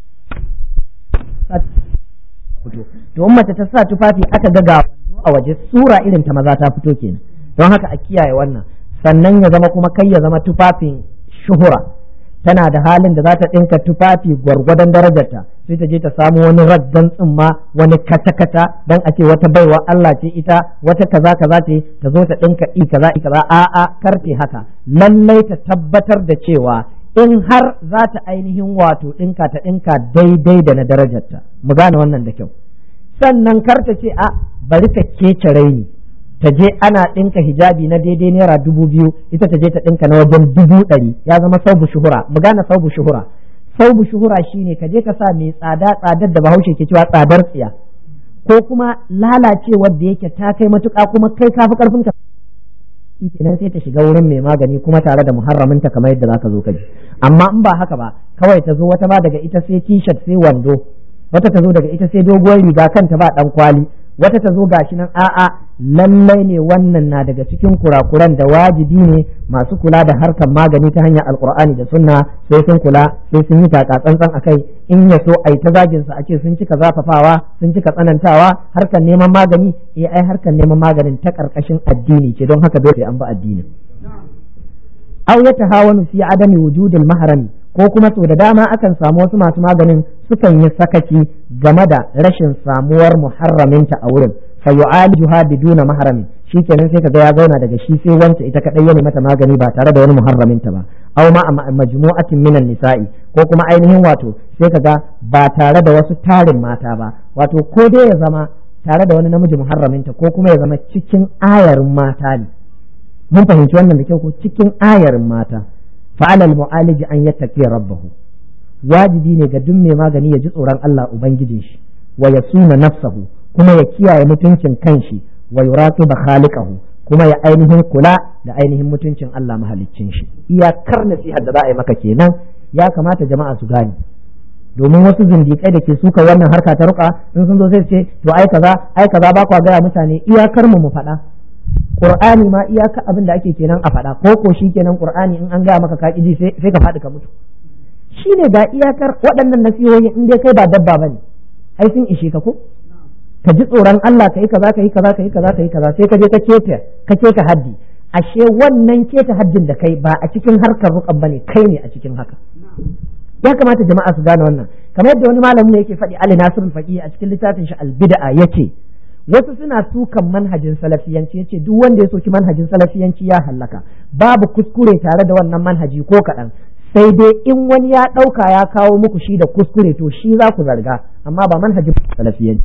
to in mace ta sa tufafi aka ga ga wando a waje sura irin ta maza ta fito kenan don haka a kiyaye wannan sannan ya zama kuma kai ya zama tufafin shuhura tana da halin da za ta ɗinka tufafi gwargwadon darajarta sai ta je ta samu wani raggan tsumma wani kata-kata don a ce wata baiwa Allah ce ita wata kaza kaza ce ta zo ta ɗinka i kaza i kaza a'a karfe haka lallai ta tabbatar da cewa in har za ta ainihin wato ɗinka ta ɗinka daidai da na darajarta mu gane wannan da kyau sannan kar ta ce a bari ta kece raini ta je ana ɗinka hijabi na daidai naira dubu biyu ita ta je ta ɗinka na wajen dubu ɗari ya zama saubu shuhura mu gane saubu shuhura saubu shuhura shine ka je ka sa mai tsada tsadar da bahaushe ke cewa tsadar tsiya ko kuma lalacewar da yake ta kai matuƙa kuma kai kafi karfin ka kenan sai ta shiga wurin mai magani kuma tare da muharraminta kamar yadda zaka zo ka ji amma in ba haka ba kawai ta zo wata ba daga ita sai t-shirt sai wando wata ta zo daga ita sai doguwar riga kanta ba dan kwali wata ta zo gashi nan a'a lallai ne wannan na daga cikin kurakuran da wajibi ne masu kula da harkar magani ta hanyar alkur'ani da sunna sai sun kula sai sun yi taka tsantsan akai in ya so ai ta zagin su ake sun cika zafafawa sun cika tsanantawa harkar neman magani eh ai harkar neman maganin ta karkashin addini ce don haka dole an bi addinin aw yatahawanu fi adami wujudil mahrami ko kuma sau da dama akan samu wasu masu maganin sukan yi sakaci game da rashin samuwar muharraminta a wurin fa yu'alijuha biduna mahrami shikenan sai kaga ya zauna daga shi sai wance ita kadai yana mata magani ba tare da wani muharraminta ba aw ma majmu'atin minan nisa'i ko kuma ainihin wato sai kaga ba tare da wasu tarin mata ba wato ko dai ya zama tare da wani namiji muharraminta ko kuma ya zama cikin ayarin mata ne mun fahimci wannan da kyau ko cikin ayarin mata fa'ala al-mu'alij an yattaqi rabbahu wajibi ne ga duk mai magani ya ji tsoron Allah ubangijin shi wa yasuna nafsahu kuma ya kiyaye mutuncin kanshi wa yuraqiba khaliqahu kuma ya ainihin kula da ainihin mutuncin Allah mahaliccin shi iyakar nasihar da za a yi maka kenan ya kamata jama'a su gane domin wasu zindiƙai da ke suka wannan harka ta ruka in sun zo sai ce to ai kaza ai kaza ba kwa gaya mutane iyakar mu mu faɗa Qur'ani ma iyaka abin da ake kenan a faɗa ko ko shi kenan Qur'ani in an gaya maka ka ji sai sai ka faɗi ka mutu shine ga iyakar waɗannan nasihohi in dai kai ba dabba bane ai sun ishe ka ko ka ji tsoron Allah kai kaza kai kaza kai kaza kai kaza sai ka je ka keta ka keta haddi ashe wannan keta haddin da kai ba a cikin harkar ruqan bane kai ne a cikin haka ya kamata jama'a su gane wannan kamar yadda wani malamin yake faɗi Ali Nasir al-Faqih a cikin littafin shi al-Bid'a yace wasu suna sukan manhajin salafiyanci yace duk wanda ya soki manhajin salafiyanci ya hallaka babu kuskure tare da wannan manhaji ko kaɗan sai dai in wani ya ɗauka ya kawo muku shi da kuskure to shi za ku zarga amma ba manhajin salafiyanci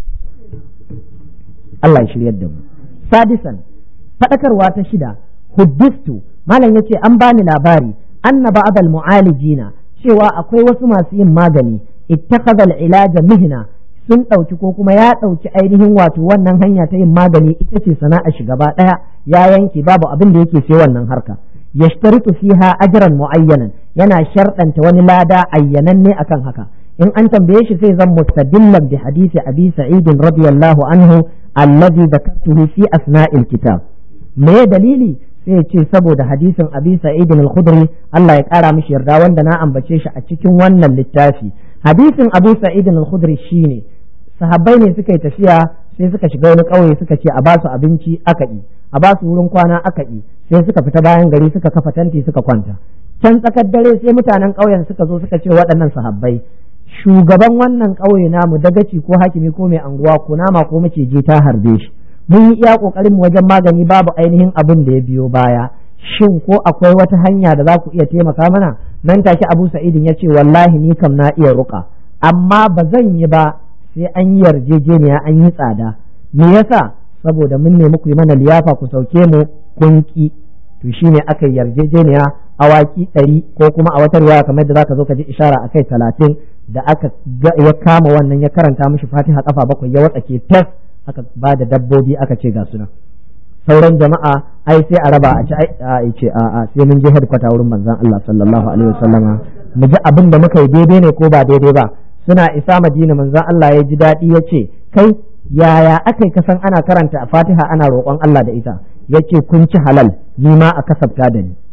Allah ya shiryar da mu sadisan faɗakarwa ta shida huddistu malam yace an bani labari anna ba'd al-mu'alijina cewa akwai wasu masu yin magani ittakhadha al-ilaja mihna sun ɗauki ko kuma ya ɗauki ainihin wato wannan hanya ta yin magani ita ce sana'a shi gaba ɗaya ya yanke babu abin da yake sai wannan harka yashtaritu fiha ajran muayyanan yana sharɗanta wani lada ayyananne akan haka in an tambaye shi sai zan mustadillan bi hadisi abi sa'id radiyallahu anhu alladhi dhakartuhu fi asna'il kitab me dalili sai ce saboda hadisin abi sa'id al-khudri Allah ya kara mishi yarda wanda na ambace shi a cikin wannan littafi hadisin abu sa'id al-khudri shine sahabbai ne suka yi tafiya sai suka shiga wani ƙauye suka ce a basu abinci aka yi a basu wurin kwana aka yi sai suka fita bayan gari suka kafa tanti suka kwanta can tsakar dare sai mutanen ƙauyen suka zo suka ce waɗannan sahabbai shugaban wannan ƙauye namu dagaci ko hakimi ko mai anguwa ko nama ko maciji ta harbe shi mun yi iya ƙoƙarin mu wajen magani babu ainihin abin da ya biyo baya shin ko akwai wata hanya da za ku iya taimaka mana nan take Abu Sa'idin ya ce wallahi ni kam na iya ruka amma ba zan yi ba sai an yi yarjejeniya an yi tsada me yasa saboda mun nemi ku yi mana liyafa ku sauke mu kun ki to shine aka yarjejeniya awaki ɗari ko kuma a wata riwaya kamar da zaka zo ka ji ishara akai talatin da aka ya kama wannan ya karanta mishi Fatiha kafa bakwai ya watsake tas aka ba da dabbobi aka ce ga suna sauran jama'a ai sai a raba a ci ai ce a a sai mun je headquarter wurin manzon Allah sallallahu alaihi wasallama mu ji abin da muka yi daidai ne ko ba daidai ba suna isa Madina manzon Allah ya ji daɗi ya ce kai yaya akai kasan ana karanta a Fatiha ana roƙon Allah da ita yace kun ci halal ni ma a kasafta da ni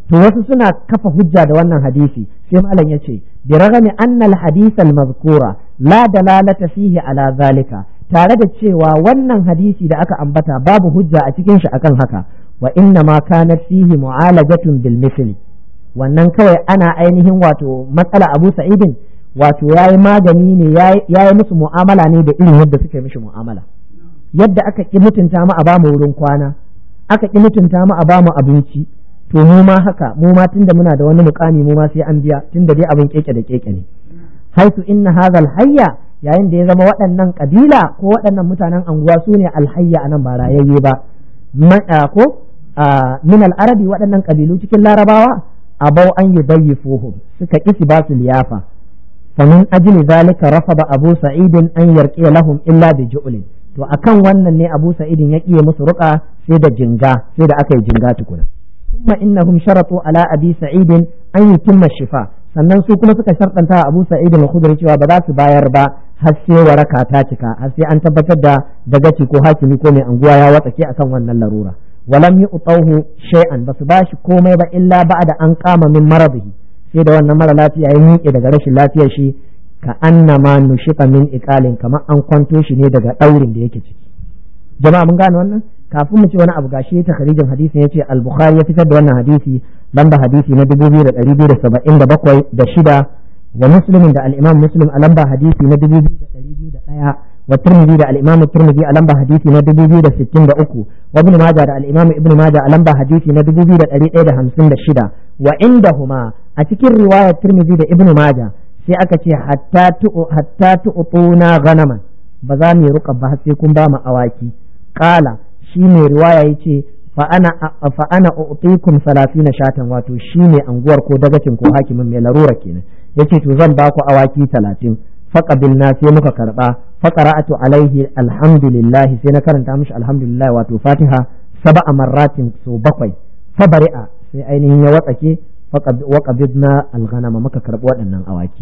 to wasu suna kafa hujja da wannan hadisi sai malam yace bi ragami anna al-hadith al-mazkura la dalalata fihi ala zalika, tare da cewa wannan hadisi da aka ambata babu hujja a cikin shi akan haka, wa inna ma kanat fihi mu'alajatun bil misli, wannan kawai ana ainihin wato matsala Abu Sa'idin wato yayi magani ne yayi musu mu'amala ne da irin yadda suka mishi mu'amala, yadda aka ki mutunta mu a ba mu wurin kwana, aka ki mutunta mu a ba mu abinci, to mu ma haka mu ma tunda muna da wani mukami mu ma sai an biya, tunda dai abin keke da keke ne. haitu inna hadha al-hayya, yayin da ya zama waɗannan kabila ko waɗannan mutanen anguwa su ne alhayya anan ba rayayye ba, ko min al-arabi waɗannan kabilu cikin larabawa abau an yudayyifuhum, suka kisi ba su liyafa, famin ajli zalika rafada Abu Sa'idin an yarqi lahum illa bi ju'lin, to akan wannan ne Abu Sa'idin ya kiye musu ruqa sai da jinga, sai da aka yi jinga tukuna. kuma innahum sharatu ala Abi Sa'idin an yutimma shifa, sannan su kuma suka sharɗanta Abu Sa'id al-Khudri cewa ba za su bayar ba har sai waraka ta cika, har sai an tabbatar da dagaci ko hakimi ko mai anguwa ya watsake akan wannan larura. walam yu'tahu shay'an, basu bashi komai ba illa ba'da an qama min maradihi, sai da wannan mara lafiya ya miƙe daga rashin lafiyar shi, ka annama nushita min iqalin, kamar an kwanto shi ne daga daurin da yake ciki. Jama'a mun gane wannan? Kafin mu ci wani abu gashi ta kharijin hadisin yace al-Bukhari ya fitar da wannan hadisi lamba hadisi na dubu biyu da ɗari biyu da saba'in da bakwai da shida, wa Muslim da al-Imam Muslim a lamba hadisi na dubu biyu da ɗari biyu da ɗaya, wa Tirmidhi da al-Imam Tirmidhi a lamba hadisi na dubu biyu da sittin da uku, wa Ibn Majah da al-Imam Ibn Majah a lamba hadisi na dubu biyu da ɗari ɗaya da hamsin da shida. Wa indahuma, a cikin riwayar Tirmidhi da Ibn Majah sai aka ce hatta tu hatta tu'tuna ghanaman, ba za mu ruqa ba sai kun ba mu awaki. Qala, shi mai riwaya yace fa ana fa ana u'tikum salasina shatan, wato shi ne anguwar ko dagacin ko hakimin mai larura kenan, yace to zan ba ku awaki talatin. faqabilna, sai muka karba, faqara'atu alaihi alhamdulillah, sai na karanta mishi alhamdulillah wato Fatiha sab'a marratin, so bakwai. fa bari'a, sai ainihin ya watsake, waqabidna alghanama, muka karbi waɗannan awaki.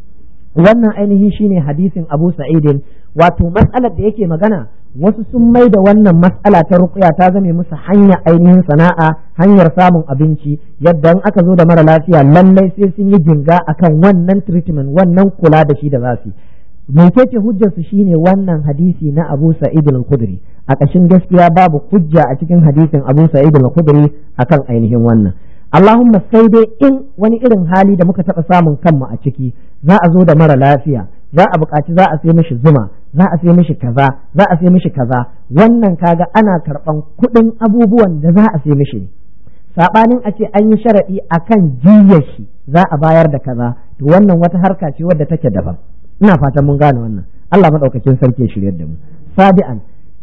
wannan ainihin shine hadisin Abu Sa'idin, wato mas'alar da yake magana, wasu sun mai da wannan mas'ala ta ruqya ta zame musu hanya ainihin sana'a, hanyar samun abinci, yadda in aka zo da mara lafiya lallai sai sun yi jinga akan wannan treatment, wannan kula da shi da za su yi. mecece hujjar su shine wannan hadisi na Abu Sa'id al-Khudri. a ƙashin gaskiya babu hujja a cikin hadisin Abu Sa'id al-Khudri akan ainihin wannan. Allahumma sai dai in wani irin hali da muka taɓa samun kanmu a ciki, za a zo da mara lafiya, za a buƙaci za a sai mishi zuma, za a sai mishi kaza, za a sai mishi kaza, wannan kaga ana karɓan kuɗin abubuwan da za a sai mishi. Saɓanin a ce an yi sharaɗi akan jiyyar shi za a bayar da kaza, to wannan wata harka ce wadda take daban. Ina fatan mun gane wannan. Allah madaukakin sarki ya shiryar da mu. Sabi'an,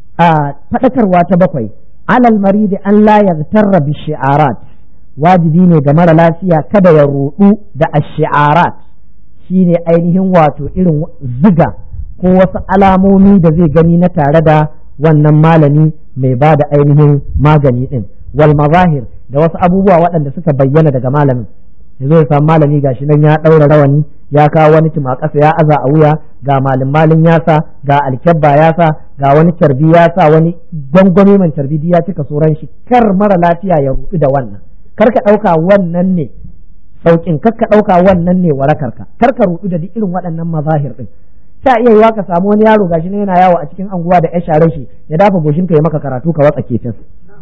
a faɗakarwa ta bakwai, alal maridi an la yaghtarra bi shi'arat, wajibi ne ga mara lafiya kada ya rudu da ash-shi'arat, shine ainihin wato irin ziga ko wasu alamomi da zai gani na tare da wannan malami mai ba da ainihin magani din, wal mazahir, da wasu abubuwa waɗanda suka bayyana daga malamin. yanzu ya samu malami gashi nan ya ɗaura rawani, ya kawo wani tuma ƙasa ya aza a wuya, ga malin malin ya sa, ga alkyabba ya sa, ga wani carbi ya sa, wani gwangwami man carbi ya cika soran shi. Kar mara lafiya ya rudu da wannan, kar ka ɗauka wannan ne sauƙin, kar ka ɗauka wannan ne warakarka, kar ka rudu da duk irin waɗannan mazahir ɗin. ta iya yiwa ka samu wani yaro gashi ne yana yawo a cikin anguwa da ya share shi, ya dafa goshin ka ya maka karatu ka watsa kefin.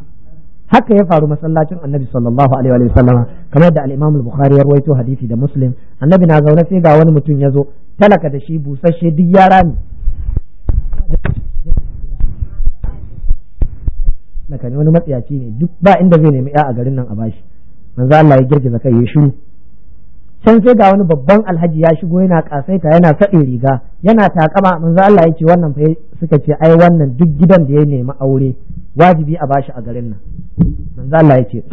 haka ya faru masallacin annabi sallallahu alaihi wa sallam, kamar yadda al-imam al-bukhari ya rawaito hadisi da muslim. annabi na zaune sai ga wani mutum ya zo, talaka da shi, busasshe, duk yara ne, naka ne, wani matsiyaci ne, duk ba inda zai nemi ya a garin nan a bashi. manzo Allah ya girgiza kai ya shiru. can sai ga wani babban alhaji ya shigo, yana kasaita, yana saɗe riga, yana takama. manzo Allah ya ce wannan fa, suka ce ai wannan duk gidan da ya nemi aure wajibi a bashi a garin nan. manzo Allah ya ce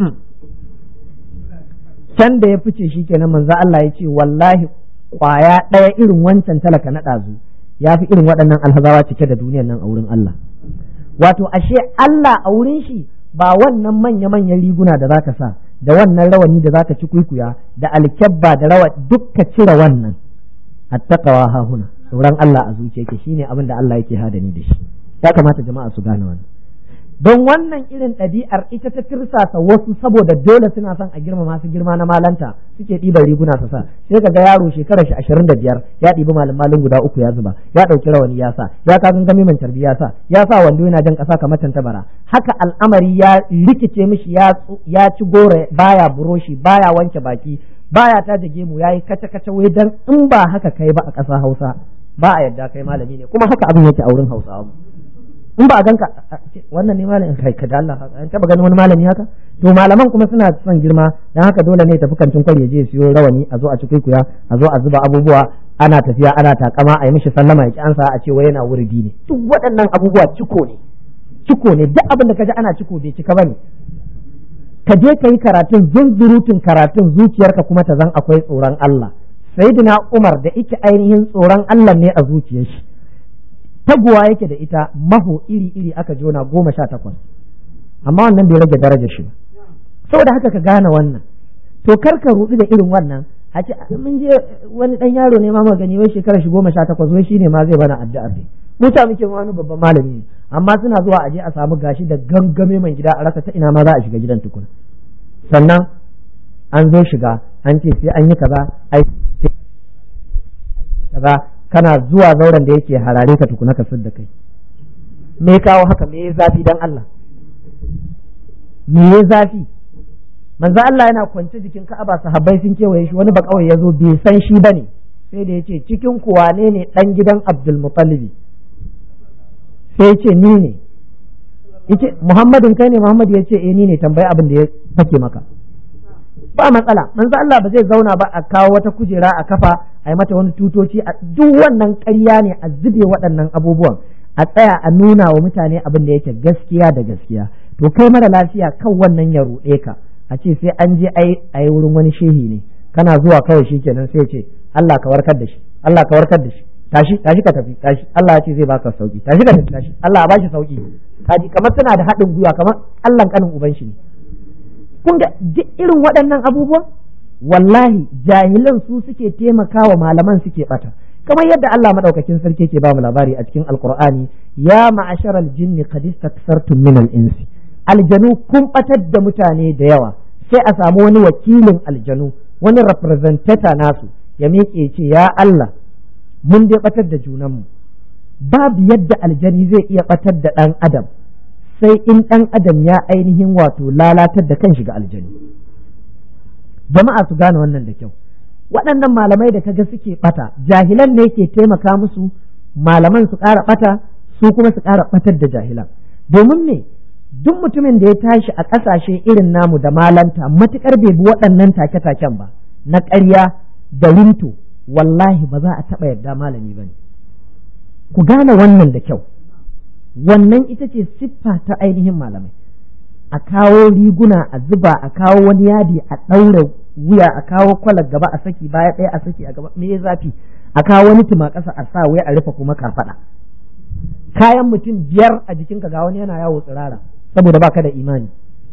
can da ya fice shi kenan, manzo Allah ya ce wallahi kwaya ɗaya irin wancan talaka na ɗazu ya fi irin waɗannan alhazawa cike da duniyar nan a wurin Allah. Wato ashe Allah a wurin shi ba wannan manya-manyan riguna da zaka sa, da wannan rawani da zaka ci kuikuya, da alkyabba da rawa, duk ka cire wannan. attaqwa ha huna, tsoron Allah a zuciya yake, shine abin da Allah yake hada ni da shi. Ya kamata jama'a su gane wannan. don wannan irin ɗabi'ar ita ta tirsasa wasu saboda dole suna son a girma masu girma na malanta suke ɗiban riguna su sa, sai ka ga yaro shekarar shi ashirin da biyar ya ɗibi malin malin guda uku ya zuba, ya ɗauki rawani ya sa, ya ka gangami man carbi ya sa, ya sa wando yana jan ƙasa kamar tantabara. Haka al'amari ya rikice mishi, ya ci goro, baya buroshi, baya wanke baki, baya ta jage mu, yayi kace kace wai dan in ba haka kai ba a ƙasa Hausa ba a yadda kai malami ne, kuma haka abin yake a wurin Hausawa. In ba a ganka wannan ne malamin kai ka da Allah, an taba ganin wani malami haka? To malaman kuma suna son girma, dan haka dole ne tafi kancin kwari je siyo rawani, a zo a ci kuikuya, a zo a zuba abubuwa, ana tafiya ana takama, a yi mishi sallama ya ki ansa, a ce wai yana wuridi ne. Duk waɗannan abubuwa ciko ne, ciko ne, duk abin da kaji ana ciko bai cika bane. Ka je ka yi karatun, zunzurutun karatun, zuciyarka kuma ta zan akwai tsoron Allah. Sayyidina Umar da ike ainihin tsoron Allah ne a zuciyar shi, taguwa yake da ita maho iri iri aka jona goma sha takwas, amma wannan bai rage darajar shi ba. Saboda haka ka gane wannan, to kar ka rudu da irin wannan. A ce mun je wani dan yaro ne ma magani wai shekarar shi goma sha takwas, wai shine ma zai bana addu'ar dai. Mu ta muke wani babban malami ne, amma suna zuwa aje a samu gashi da gangame man gida a rasa ta ina ma za a shiga gidan tukuna. Sannan an zo shiga an ce sai an yi kaza, ai kaza, kana zuwa zauren da yake harare ka tukuna ka da kai. Me kawo haka? Me ya zafi dan Allah? Me ya zafi? Manzo Allah yana kwance jikin Ka'aba, sahabbai sun kewaye shi, wani bakawai ya zo bai san shi bane, sai da yace cikin ku wane ne dan gidan Abdul Muttalib? Sai yace ni ne. Yace Muhammadin kai ne? Muhammad yace eh ni ne, tambayi abin da ya fake maka. Ba matsala, manzo Allah ba zai zauna ba a kawo wata kujera a kafa a yi mata wani tutoci, duk wannan ƙarya ne, a zube waɗannan abubuwan, a tsaya a nuna wa mutane abin da yake gaskiya da gaskiya. To kai mara lafiya kan wannan ya ruɗe ka, a ce sai an je a yi wurin wani shehi ne, kana zuwa kawai shi kenan sai ce Allah ka warkar da shi, Allah ka warkar da shi, tashi tashi ka tafi, tashi Allah ya ce zai baka sauki, tashi ka tafi, tashi Allah ya bashi sauki. Kaji kamar suna da haɗin gwiwa, kamar Allah kanin uban shi ne. Kun ga duk irin waɗannan abubuwan, wallahi jahilan su suke taimakawa malaman suke bata, kamar yadda Allah madaukakin sarki ke ba mu labari a cikin Alqur'ani, ya ma'asharal jinni qad istakthartum min al-insi, aljanu kun batar da mutane da yawa. Sai a samu wani wakilin aljanu, wani representative nasu ya miƙe ce ya Allah mun dai batar da junanmu. Babu yadda aljani zai iya batar da ɗan adam sai in ɗan adam ya ainihin wato lalatar da kan shiga aljani. Jama'a su gane wannan da kyau. Waɗannan malamai da kaga suke bata, jahilan ne ke taimaka musu, malaman su ƙara bata, su kuma su ƙara batar da jahilan. Domin me? Duk mutumin da ya tashi a ƙasashe irin namu da malanta, matuƙar bai bi waɗannan take-taken ba na ƙarya da rinto, wallahi ba za a taɓa yarda malami ba ne. Ku gane wannan da kyau. Wannan ita ce siffa ta ainihin malamai. A kawo riguna a zuba, a kawo wani yadi a ɗaure wuya, a kawo kwalar gaba a saki baya ɗaya a saki a gaba, me ya zafi? A kawo wani tuma ƙasa a sa wai a rufe kuma karfaɗa. Kayan mutum biyar a jikinka ga wani yana yawo tsirara saboda baka da imani.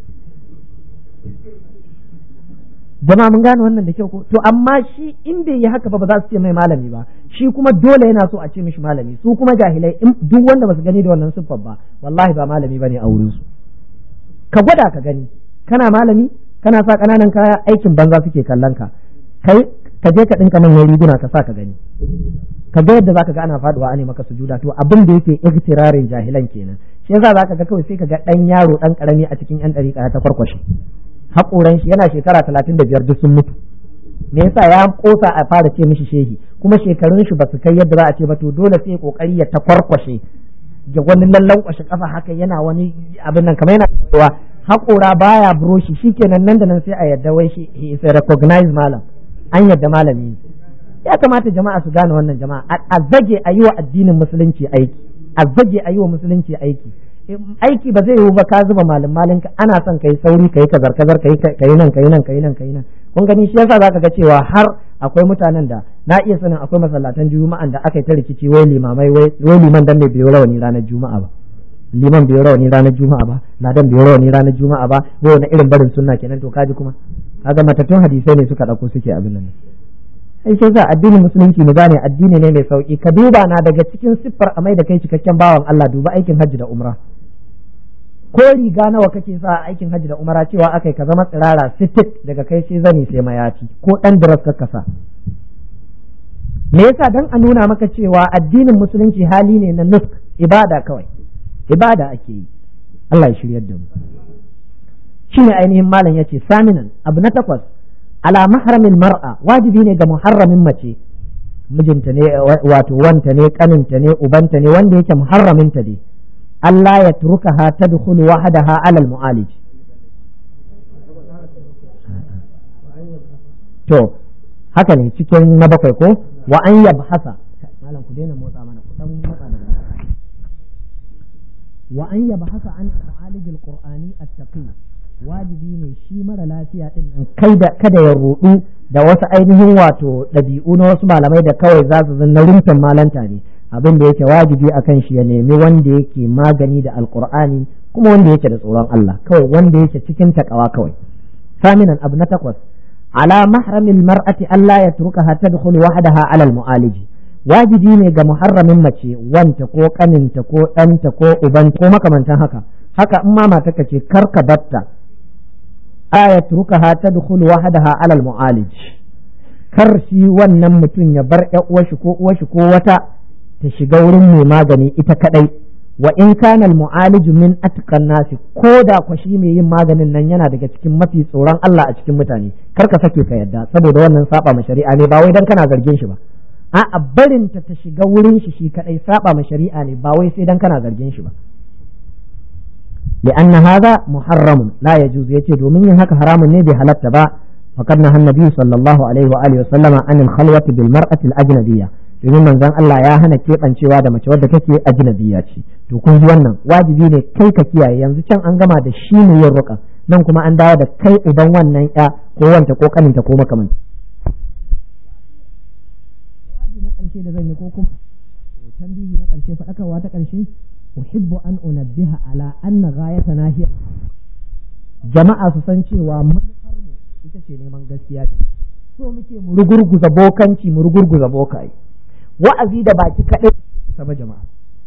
Jama'a mun gane wannan da kyau ko? To amma shi in bai yi haka ba ba za su ce mai malami ba, shi kuma dole yana so a ce mishi malami. Su kuma jahilai duk wanda ba su gani da wannan siffar ba, wallahi ba malami bane a wurin su. Ka gwada ka gani, kana malami, kana sa kananan kaya, aikin banza suke kallon ka. Kai ka je ka dinka manyan riguna ka sa ka gani. Ka ga yadda zaka ga ana faduwa ane maka sujuda. To abin da yake iktirarin jahilan kenan. Shi yasa zaka ga kawai sai ka ga dan yaro dan karami a cikin yan dariƙa ta kwarkwashe. Haƙoran shi yana shekara talatin da biyar duk sun mutu. Me yasa ya kosa a fara ce mishi shehi, kuma shekarun shi ba su kai yadda za a ce ba, to dole sai kokari ya ta kwarkwashe, ya wani lallan kwashe kafa haka yana wani abin nan kamar yana cewa haƙora baya buroshi, shikenan nan da nan sai a yadda wai shi he is a recognized malam, an yadda malami ne. Ya kamata jama'a su gane wannan jama'a, a zage a yi wa addinin musulunci aiki, a zage a yi wa musulunci aiki. Aiki ba zai yiwu ba ka zuba malin malinka, ana son kai sauri kai kazar kazar kai kai nan kai nan kai nan kai nan. Kun gani shi yasa zaka ga cewa har akwai mutanen da na iya sanin akwai masallatan juma'an da aka yi ta rikici wai limamai wai liman dan bai biyo rawani ranar juma'a ba, liman bai rawani ranar juma'a ba, ladan bai rawani ranar juma'a ba, wai wani irin barin sunna kenan. To kaji kuma kaga matattun hadisai ne suka dauko suke abin nan. Sai sai za addinin musulunci mu gane addini ne mai sauki. Ka duba na daga cikin siffar amai da kai cikakken bawan Allah, duba aikin hajji da umra. ko riga nawa kake sa a aikin hajji da umara cewa akai ka zama tsirara sitik daga kai sai zani sai mayafi ko dan dress ka kasa. Me yasa dan a nuna maka cewa addinin musulunci hali ne na nusk, ibada kawai, ibada ake yi. Allah ya shiryar da mu. Shine ainihin malam yace saminan abu na takwas, ala mahramin mar'a, wajibi ne ga muharramin mace, mijinta ne wato wanta ne kaninta ne ubanta ne wanda yake muharraminta ne, Allah ya turkaha tadkhulu wahdaha ala al-mu'alij. To haka ne cikin na bakwai ko wa an yabhasa, malam ku daina motsa mana ku dan motsa daga wa an yabhasa an mu'alij al-qur'ani at-taqi, wajibi ne shi mara lafiya din nan kai da kada ya rudu da wasu ainihin wato dabi'u na wasu malamai da kawai za su zanna rumtan malanta ne. Abin da yake wajibi akan shi ya nemi wanda yake magani da alqur'ani kuma wanda yake da tsoron Allah, kawai wanda yake cikin takawa kawai. Saminan abu na takwas, ala mahramil mar'ati Allah ya turkaha tadkhulu wahdaha ala al-mu'alij, wajibi ne ga muharramin mace wanta ko kaninta ko ɗanta ko uban ko makamantan haka haka in ma mata kace karka batta ayat rukaha tadkhulu wahdaha ala al-mu'alij, kar shi wannan mutum ya bar ƴan uwar shi ko uwar shi ko wata ta shiga wurin mai magani ita kadai, wa in kana al-mu'alij min atqan nasi, ko da kwa shi mai yin maganin nan yana daga cikin mafi tsoron Allah a cikin mutane, kar ka sake ka yadda, saboda wannan saba ma shari'a ne, ba wai dan kana zargin shi ba, a'a barin ta ta shiga wurin shi shi kadai saba ma shari'a ne, ba wai sai dan kana zargin shi ba. لأن هذا محرم لا يجوز، يجي دومين هكا حرام نبي حلت با، فقد نهى النبي صلى الله عليه وآله وسلم عن الخلوة بالمرأة الأجنبية، domin manzon Allah ya hana keɓancewa da mace wadda take ajnabiya ce. To kun ji wannan wajibi ne kai ka kiyaye. Yanzu can an gama da shi ne yin ruka, nan kuma an dawo da kai uban wannan ya ko wanta ko kaninta ko makamanta. Jawabi na ƙarshe da zan yi ko kuma tambihi na ƙarshe, faɗakarwa ta ƙarshe, uhibbu an unabbiha ala anna ghayatana hiya, jama'a su san cewa manufar mu ita ce neman gaskiya da so muke mu rugurguza bokanci mu rugurguza bokai. Wa'azi da baki kadai sama jama'a,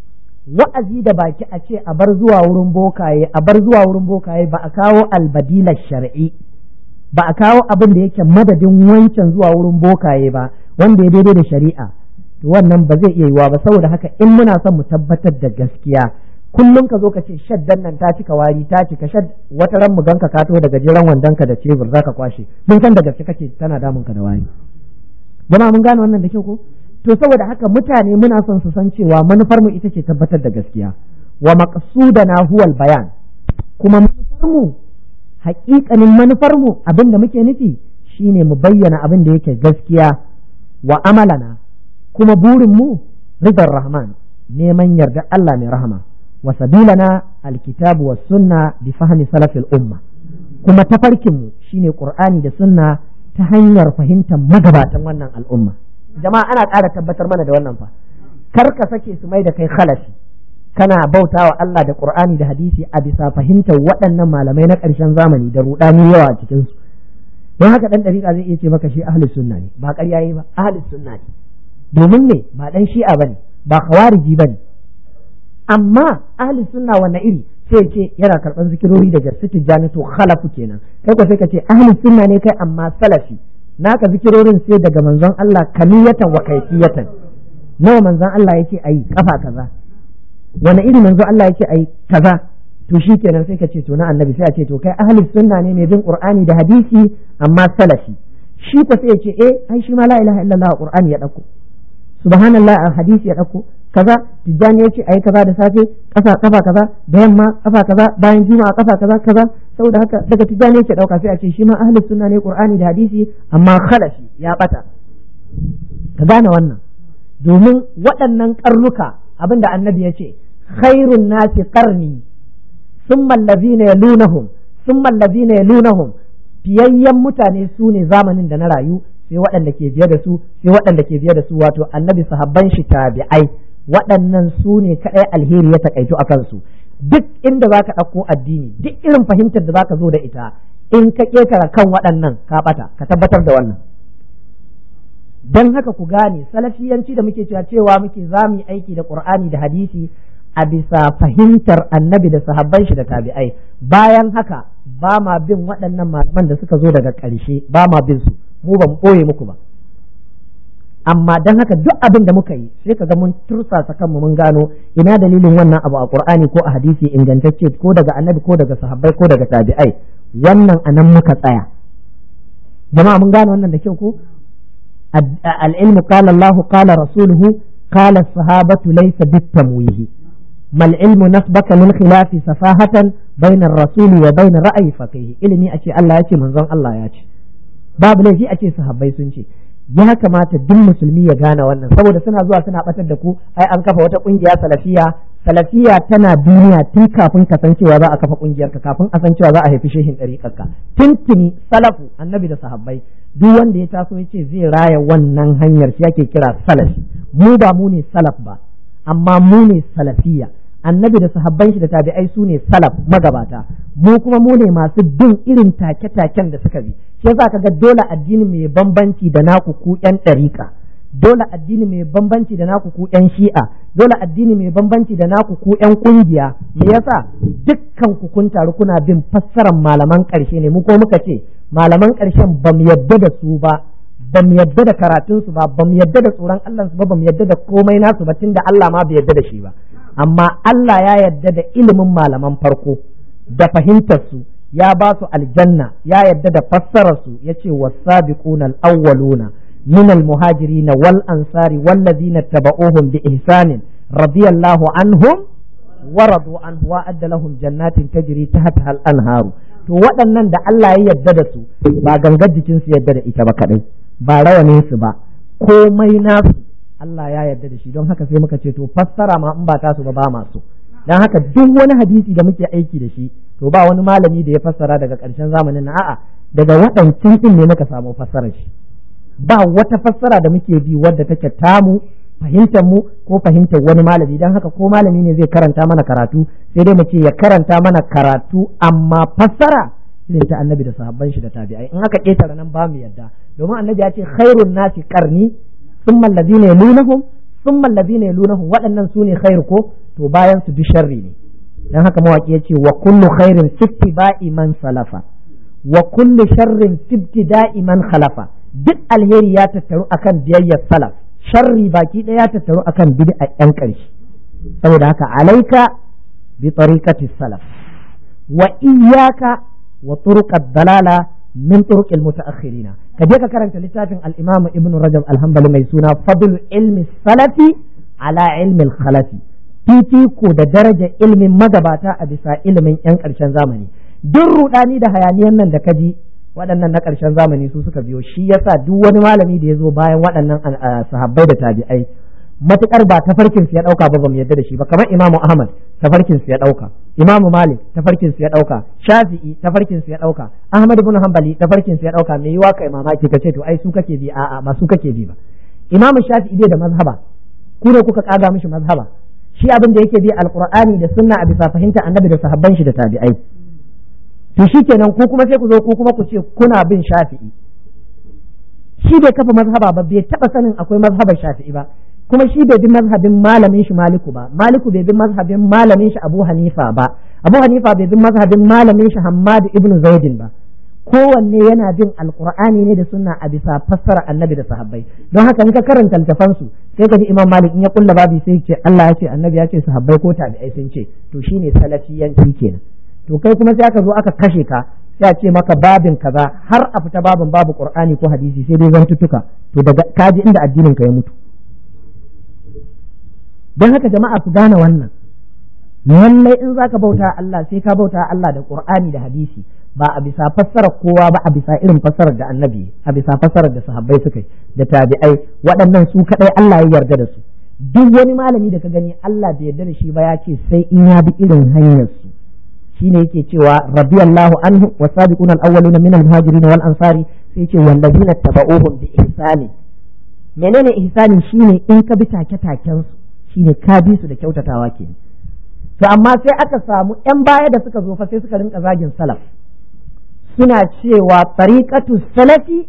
wa'azi da baki a ce a bar zuwa wurin bokaye a bar zuwa wurin bokaye ba a kawo albadila shar'i, ba a kawo abin da yake madadin wancan zuwa wurin bokaye ba wanda ya daidai da shari'a, to wannan ba zai iya yiwa ba. Saboda haka in muna son mu tabbatar da gaskiya, kullum ka zo ka ce shaddan nan ta cika wari ta cika shad, wata ran mu ganka ka to daga jiran wandonka da cebur zaka kwashe, mun san da gaske kake tana damun ka da wari. Jama'a mun gane wannan da kyau ko? To saboda haka mutane muna son su san cewa manufar mu ita ce tabbatar da gaskiya, wa maqsudana huwal bayan, kuma manufar mu haƙiƙanin manufar mu abin da muke nufi shine mu bayyana abin da yake gaskiya, wa amalana, kuma burin mu ridar rahman, neman yarda Allah mai rahama, wa sabilana alkitabu was sunna bi fahmi salafil umma, kuma tafarkin mu shine qur'ani da sunna ta hanyar fahimtar magabatan wannan al'umma. Jama'a ana ƙara tabbatar mana da wannan fa, kar ka sake su mai da kai khalafi, kana bautawa Allah da qur'ani da hadisi a bisa fahimtar waɗannan malamai na ƙarshen zamani da rudani yawa a cikin su. Don haka dan dariƙa zai iya ce maka shi ahlus sunna ne, ba ƙarya yi ba, ahlus sunna ne. Domin ne ba dan shi'a bane, ba khawariji bane, amma ahli sunna wanne iri, sai ce yana karban zikirori daga sitin janito khalafu kenan, kai ko sai ka ce ahli sunna ne kai amma salafi, naka zikirorin sai daga manzon Allah kamiyatan wa kaifiyatan, nawa manzon Allah yake ayi kafa kaza, wanne iri manzon Allah yake ayi kaza, to shi kenan sai ka ce to na annabi, sai a ce to kai ahli sunna ne mai bin qur'ani da hadisi amma salafi. Shi ko sai ya ce eh ai shi ma la ilaha illallah qur'ani ya dauko, subhanallah a hadisi ya dauko kaza, tijjani ya ce ayi kaza da safe kafa kafa kaza, da yamma kafa kaza, bayan juma'a kafa kaza kaza, saboda haka daga tijjani yake dauka, sai a ce shi ma ahlus sunna ne qur'ani da hadisi amma khalafi ya bata. Ka gane wannan, domin waɗannan karnuka abinda annabi ya ce khairun nasi qarni thumma allazina yalunahum thumma allazina yalunahum, fiyayyen mutane su ne zamanin da na rayu, sai waɗanda ke biye da su sai waɗanda ke biye da su, wato annabi, sahabban shi, tabi'ai, waɗannan su ne kaɗai alheri ya takaitu a kansu. Duk inda za ka ɗauko addini, duk irin fahimtar da za ka zo da ita, in ka ƙetara kan waɗannan ka ɓata, ka tabbatar da wannan. Don haka ku gane salafiyanci da muke cewa cewa muke za mu yi aiki da Qur'ani da hadisi, a bisa fahimtar annabi da sahabban shi da tabi'ai. Bayan haka ba ma bin waɗannan malaman da suka zo daga ƙarshe, ba ma bin su, mu ba mu ɓoye muku ba. Amma don haka duk abin da muka yi sai ka ga mun tursasa kanmu mun gano ina dalilin wannan abu a Qur'ani ko a hadisi ingantacce ko daga annabi ko daga sahabbai ko daga tabi'ai. Wannan anan muka tsaya. Jama'a mun gano wannan da kyau ko? Al-ilmu qala Allahu qala rasuluhu qala as-sahabatu laysa bit-tamwihi. Mal ilmu nasbaka lil khilafi safahatan bayna ar-rasuli wa bayna ra'yi faqih. Ilimi a ce Allah ya ce manzon Allah ya ce. Babu laifi a ce sahabbai sun ce. Ya kamata duk musulmi ya gane wannan, saboda suna zuwa suna batar da ku, ai an kafa wata kungiya salafiya. Salafiya tana duniya tun kafin ka san cewa za a kafa kungiyar ka, kafin a san cewa za a haifi shehin ɗariƙar ka. Tuntuni salafu annabi da sahabbai, duk wanda ya taso ya ce zai raya wannan hanyar shi yake kira salafi. Mu ba mu ne salaf ba, amma mu ne salafiya. Annabi da sahabban shi da tabi'ai su ne salaf magabata, mu kuma mu ne masu bin irin take-taken da suka bi. Shi yasa kaga dole addini mai bambanci da naku ku yan ɗariƙa, dole addini mai bambanci da naku ku yan shi'a, dole addini mai bambanci da naku ku yan kungiya. Me yasa? Dukkan ku kun taru kuna bin fassarar malaman ƙarshe ne, mu ko muka ce malaman ƙarshen ba mu yadda da su ba, ba mu yadda da karatun su ba, ba mu yadda da tsoron Allah su ba, ba mu yadda da komai nasu ba, tunda Allah ma bai yadda da shi ba. Amma Allah ya yarda da ilimin malaman farko da fahimtar su, ya ba su aljanna, ya yarda da fassarar su, yace was-sabiquna al-awwaluna min al-muhajirin wal ansari wal ladina tabauhum bi ihsanin radiyallahu anhum wa radu anhu wa adda lahum jannatin tajri tahtaha al-anharu. To waɗannan da Allah ya yarda da su, ba gangar jikin su yarda da ita ba kadai, ba rawanin su ba, komai nasu Allah ya yarda da shi. Don haka sai muka ce to fassara ma in ba ta su ba ba masu. Dan haka duk wani hadisi da muke aiki da shi, to ba wani malami da ya fassara daga ƙarshen zamanin na, a'a daga waɗancan din ne muka samu fassarar shi. Ba wata fassara da muke bi wadda take tamu fahimtar mu ko fahimtar wani malami. Dan haka ko malami ne zai karanta mana karatu, sai dai mu ce ya karanta mana karatu amma fassara irin ta annabi da sahabban shi da tabi'ai. In aka ketare nan ba mu yarda, domin annabi ya ce khairun nasi qarni thumma alladhina yalunhum thumma alladhina yalunhum, waɗannan sune khair ko to bayan su bi sharri ne. Dan haka mawaki yace wa kullu khairin fi ittiba'i man salafa wa kullu sharrin fi ibtida'i man khalafa. Duk alheri ya tattaru akan biyayyar salaf, sharri baki ɗaya ya tattaru akan bid'a ɗan ƙarshe. Saboda haka alaika bi tariqati salaf wa iyyaka wa turuqad dalala min turuqil mutaakhirina. Ka je ka karanta littafin al-Imam Ibn Rajab al-Hanbali mai suna Fadlu ilmi salafi ala ilmi al-khalafi, fifiko da daraja ilmin magabata a bisa ilimin yan ƙarshen zamani. Duk rudani da hayaniyan nan da kaji waɗannan na ƙarshen zamani su suka biyo. Shi yasa duk wani malami da ya zo bayan waɗannan sahabbai da tabi'ai, matukar ba tafarkin su ya ɗauka ba, ba mu yarda da shi ba. Kamar Imam Ahmad tafarkin su ya ɗauka, Imam Malik tafarkin su ya ɗauka, Shafi'i tafarkin su ya ɗauka, Ahmad ibn Hanbali tafarkin su ya ɗauka. Me yiwa kai mamaki kace to ai su kake bi? A'a, ba su kake bi ba. Imam Shafi'i bai da mazhaba, ku ne kuka kaga mishi mazhaba. Shi abin da yake bi alqur'ani da sunna a bisa fahimta annabi da sahabban shi da tabi'ai. To shikenan ku kuma sai ku zo ku kuma ku ce kuna bin Shafi'i. Shi bai kafa mazhaba ba, bai taba sanin akwai mazhabar Shafi'i ba, kuma shi bai bi mazhabin malamin shi Maliku ba, Maliku bai bi mazhabin malamin shi Abu Hanifa ba, Abu Hanifa bai bi mazhabin malamin shi Hammad ibn Zaidin ba. Kowanne yana bin alqur'ani ne da sunna a bisa fassara annabi da sahabbai. Don haka in ka karanta littafan su sai ka ji Imam Malik in ya kulla babi sai ce Allah ya ce, annabi ya ce, sahabbai ko tabi'ai sun ce, to shine salafiyanci kenan. To kai kuma sai aka zo aka kashe ka, sai a ce maka babin kaza, har a fita babin babu qur'ani ko hadisi sai dai zantuttuka. To daga kaji inda addinin ka ya mutu. Don haka jama'a su gane wannan, lallai in zaka bauta Allah sai ka bauta Allah da qur'ani da hadisi, ba a bisa fassarar kowa ba, a bisa irin fassarar da annabi, a bisa fassarar da sahabbai suka yi da tabi'ai. Waɗannan su kadai Allah ya yarda da su. Duk wani malami da ka gani Allah bai yarda da shi ba, ya ce sai in ya bi irin hanyar su. Shine yake cewa radiyallahu anhu wasabiquna al-awwaluna min al-muhajirin wal ansari, sai ce wallazina tabauhum bi ihsani. Menene ihsani? Shine in ka bi take taken su, shine ka bi su da kyautatawa kenan. To amma sai aka samu yan baya da suka zo fa sai suka rinka zagin salaf, suna cewa tariqatu salafi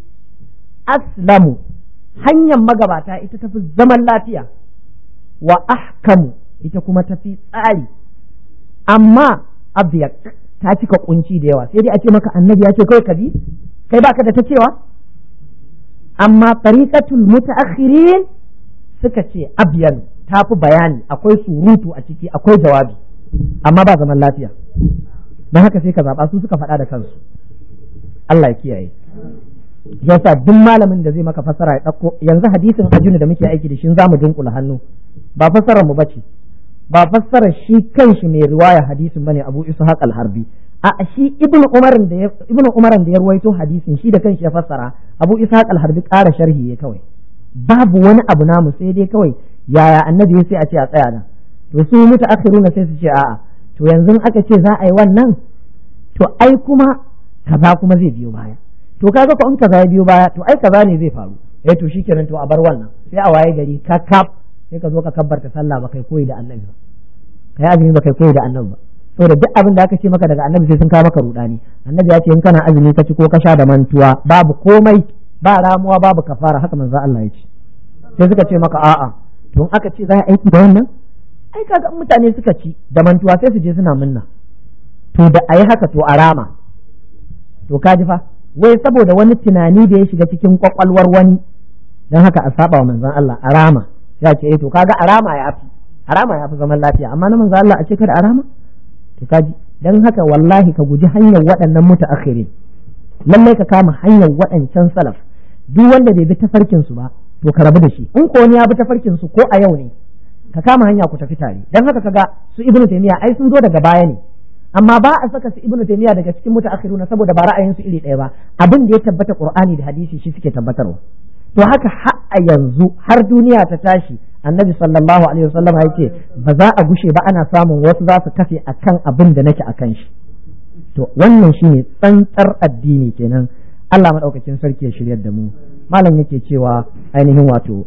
aslamu, hanyar magabata ita tafi zaman lafiya, wa ahkamu ita kuma ta fi tsari, amma abdiyak ta cika kunci da yawa, sai dai a ce maka annabi ya ce kai ka bi, kai baka da ta cewa. Amma tariqatul mutaakhirin suka ce abyan ta fi bayani, akwai surutu a ciki, akwai jawabi, amma ba zaman lafiya. Don haka sai ka zaba, su suka faɗa da kansu. Allah ya kiyaye. Yasa duk malamin da zai maka fassara ya ɗauko, yanzu hadisin ajuni da muke aiki da shi za mu dunkula hannu, ba fassarar mu bace, ba fassarar shi kanshi mai riwaya hadisin bane Abu Ishaq al-Harbi, a shi Ibn Umar da ya Ibn Umar da ya ruwaito hadisin shi da kanshi ya fassara, Abu Ishaq al-Harbi ƙara sharhi ne kawai, babu wani abu namu, sai dai kawai yaya annabi ya sai a ce a tsaya nan. To su mutaakhiruna sai su ce a'a, to yanzu aka ce za a yi wannan, to ai kuma kaza kuma zai biyo baya, to kaga ko in kaza ya biyo baya, to ai kaza ne zai faru, eh to shikenan, to a bar wannan, sai a waye gari ka kaf sai ka zo ka kabbarta sallah ba kai koyi da annabi ba, kai azumi ba kai koyi da annabi ba, saboda duk abin da aka ce maka daga annabi sai sun kawo maka rudani. Annabi ya ce in kana azumi ka ci ko ka sha da mantuwa babu komai, ba ramuwa babu kafara, haka manzo Allah ya ce. Sai suka ce maka a'a, to in aka ce za a aiki da wannan, ai kaga mutane suka ci da mantuwa sai su je suna munna, to da ayi haka to a rama. To kaji fa, wai saboda wani tunani da ya shiga cikin kwakwalwar wani, don haka a saba wa manzon Allah a rama. Ya ce eh to kaga arama ya fi arama ya fi zaman lafiya, amma na manzo Allah a ce kada arama, to kaji. Dan haka wallahi ka guji hanyar waɗannan mutaakhirin, lallai ka kama hanyar waɗancan salaf. Duk wanda bai bi tafarkin su ba to ka rabu da shi, in ko wani ya bi tafarkin su ko a yau ne ka kama hanya ku tafi tare. Dan haka kaga su Ibn Taymiyyah ai sun zo daga baya ne, amma ba a saka su Ibn Taymiyyah daga cikin mutaakhiruna saboda ba ra'ayin su iri ɗaya ba, abin da ya tabbata Qur'ani da hadisi shi suke tabbatarwa. To haka har a yanzu har duniya ta tashi, annabi sallallahu alaihi wasallam ya ce ba za a gushe ba ana samun wasu za su kafe akan abin da nake akan shi. To wannan shine tsantsar addini kenan. Allah madaukakin sarki ya shiryar da mu. Malam yake cewa ainihin wato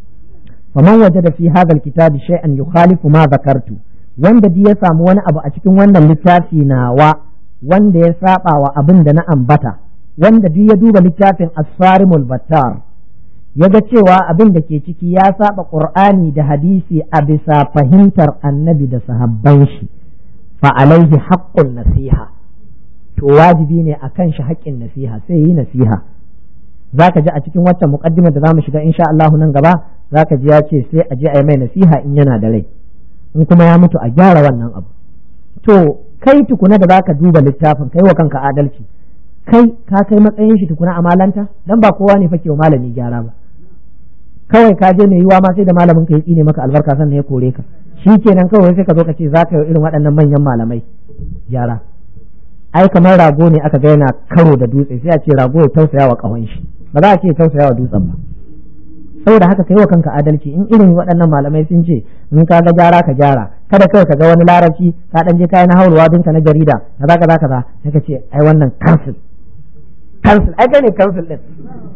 faman wajada fi hadha alkitabi shay'an yukhalifu ma zakartu, wanda duk ya samu wani abu a cikin wannan littafi nawa wanda ya saba wa abin da na ambata, wanda duk ya duba littafin as-sarimul battar ya ga cewa abin da ke ciki ya saba Qur'ani da hadisi a bisa fahimtar annabi da sahabban shi, fa alaihi haqqun nasiha, to wajibi ne akan shi haƙƙin nasiha, sai yi nasiha. Zaka ji a cikin waccan muqaddimar da zamu shiga insha Allah nan gaba, zaka ji ya ce sai a je a yi mai nasiha in yana da rai, in kuma ya mutu a gyara wannan abu. To kai tukuna da zaka duba littafin, kai wa kanka adalci, kai ka kai matsayin shi tukuna a malanta, dan ba kowa ne fake wa malami gyara ba. Kawai ka je mai yiwa ma sai da malamin ka ya tsine maka albarka sannan ya kore ka, shi kenan kawai sai ka zo ka ce za ka yi irin waɗannan manyan malamai gyara. Ai kamar rago ne aka ga yana karo da dutse, sai a ce rago ya tausaya wa ƙahon shi, ba za a ce tausaya wa dutsen ba. Saboda haka kai wa kanka adalci, in irin waɗannan malamai sun ce in ka ga gyara ka gyara, kada kawai ka ga wani larabci ka ɗan je kayan haurwa dinka na jarida kaza kaza kaza sai ka ce ai wannan kansil kansil ai kai ne kansil din.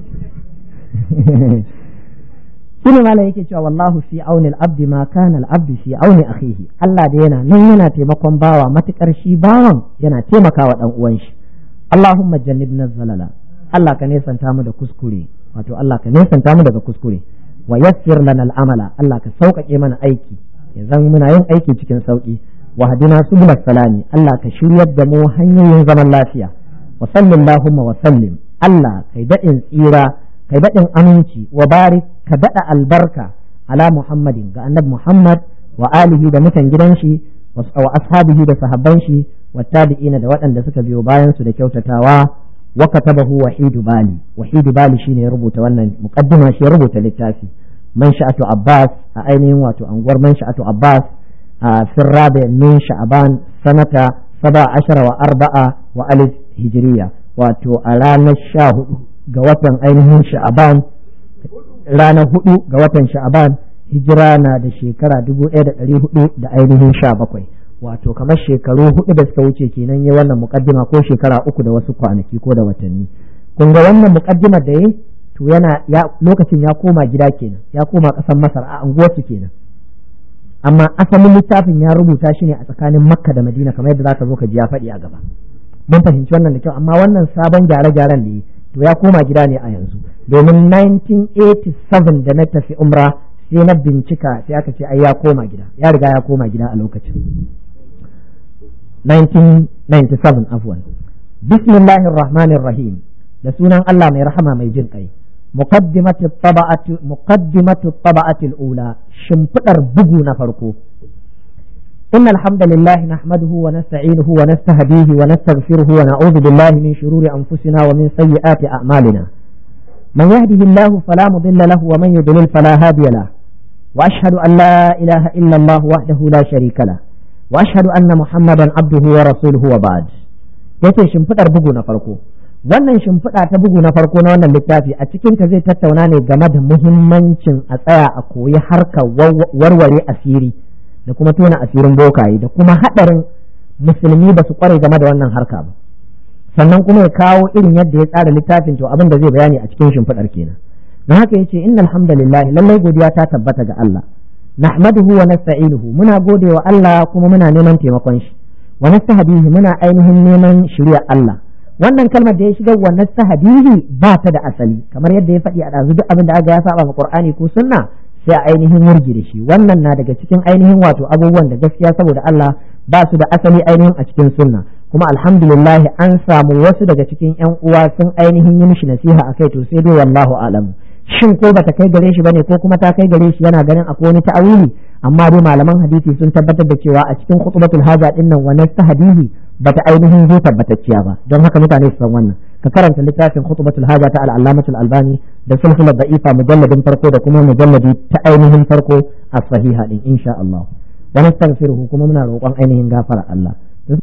Shine malam yake cewa wallahu fi auni al-abdi ma kana al-abdu fi auni akhihi, Allah da yana nan yana taimakon bawa matukar shi bawan yana taimakawa dan uwan shi. Allahumma jannibna zalala, Allah ka nesanta mu da kuskure, wato Allah ka nesanta mu daga kuskure. Wa yassir lana al-amala, Allah ka sauƙaƙe mana aiki, yanzu muna yin aiki cikin sauki. Wa hadina subul salami, Allah ka shiryar da mu hanyoyin zaman lafiya. Wa sallallahu wa sallim, Allah kai daɗin tsira, kai daɗin aminci, wa barik ka daɗa albarka ala Muhammadin ga annabi Muhammad wa alihi da mutan gidan shi wa ashabihi da sahabban shi wa tabi'ina da waɗanda suka biyo bayan su da kyautatawa. Wa katabahu Wahidu Bali, Wahidu Bali shine ya rubuta wannan muqaddima, shi ya rubuta littafi Mansha'atu Abbas a ainihin wato anguwar Mansha'atu Abbas a sirrabe min Sha'ban sanata saba ashara wa arba'a wa alif hijriya, wato a ranar sha hudu ga watan ainihin Sha'ban, ranar hudu ga watan Sha'ban, hijira na da shekara dubu ɗaya da ɗari hudu da ainihin sha bakwai, wato kamar shekaru hudu da suka wuce kenan ya wannan mukaddima, ko shekara uku da wasu kwanaki ko da watanni. Kun ga wannan mukaddimar da yayi to yana ya lokacin ya koma gida kenan, ya koma ƙasar Masar a anguwarsu kenan, amma asalin littafin ya rubuta shi ne a tsakanin Makka da Madina kamar yadda zaka zo ka ji ya faɗi a gaba. Mun fahimci wannan da kyau, amma wannan sabon gyare-gyaren da yi to ya koma gida ne a yanzu, domin nineteen eighty-seven da na tafi umra sai na bincika sai aka ce ai ya koma gida, ya riga ya koma gida a lokacin nineteen ninety-seven afwan. Bismillahir Rahmanir Rahim, da sunan Allah mai rahama mai jin kai. Muqaddimatu taba'ati muqaddimatu taba'ati al-ula, shimfidar bugu na farko. Innal hamdalillah nahmaduhu wa nasta'inuhu wa nastahdihi wa nastaghfiruhu wa na'udhu billahi min shururi anfusina wa min sayyiati a'malina. Man yahdihillahu fala mudilla lahu wa man yudlil fala hadiya lahu. Wa ashhadu an la ilaha illa Allah wahdahu la sharika lahu. Wa ashhadu anna Muhammadan abduhu wa rasuluhu wa ba'd. Yace shimfidar bugu na farko. Wannan shimfiɗa ta bugu na farko na wannan littafi a cikin ta zai tattauna ne game da muhimmancin a tsaya a koyi harkar warware asiri da kuma tona asirin bokaye da kuma haɗarin musulmi ba su kware game da wannan harka ba. Sannan kuma ya kawo irin yadda ya tsara littafin to abin da zai bayani a cikin shimfiɗar kenan. Don haka yace innal hamdalillah, lallai godiya ta tabbata ga Allah. Nahmaduhu wa nasta'inuhu, muna gode wa Allah kuma muna neman taimakon shi. Wa nastahdihi, muna ainihin neman shirya Allah. Wannan kalmar da ya shiga wa nastahdihi ba ta da asali, kamar yadda ya faɗi a ɗazu duk abin da aka ya saba ma Qur'ani ko sunna sai a ainihin wurgi da shi. Wannan na daga cikin ainihin wato abubuwan da gaskiya saboda Allah ba su da asali ainihin a cikin sunna. Kuma alhamdulillah an samu wasu daga cikin ƴan uwa sun ainihin yi mishi nasiha akai, to sai dai wallahu a'lam. Shin ko bata kai gare shi bane ko kuma ta kai gare shi yana ganin akwai wani ta'awili, amma dai malaman hadisi sun tabbatar da cewa a cikin khutbatul haja din nan wa nastahdihi bata ainihin zo tabbatacciya ba. Don haka mutane su san wannan, ka karanta littafin khutbatul haja ta al-allamatul albani da sulhul da'ifa mujalladin farko da kuma mujalladi ta ainihin farko a sahiha din insha Allah. Wa nastaghfiruhu, kuma muna roƙon ainihin gafara Allah.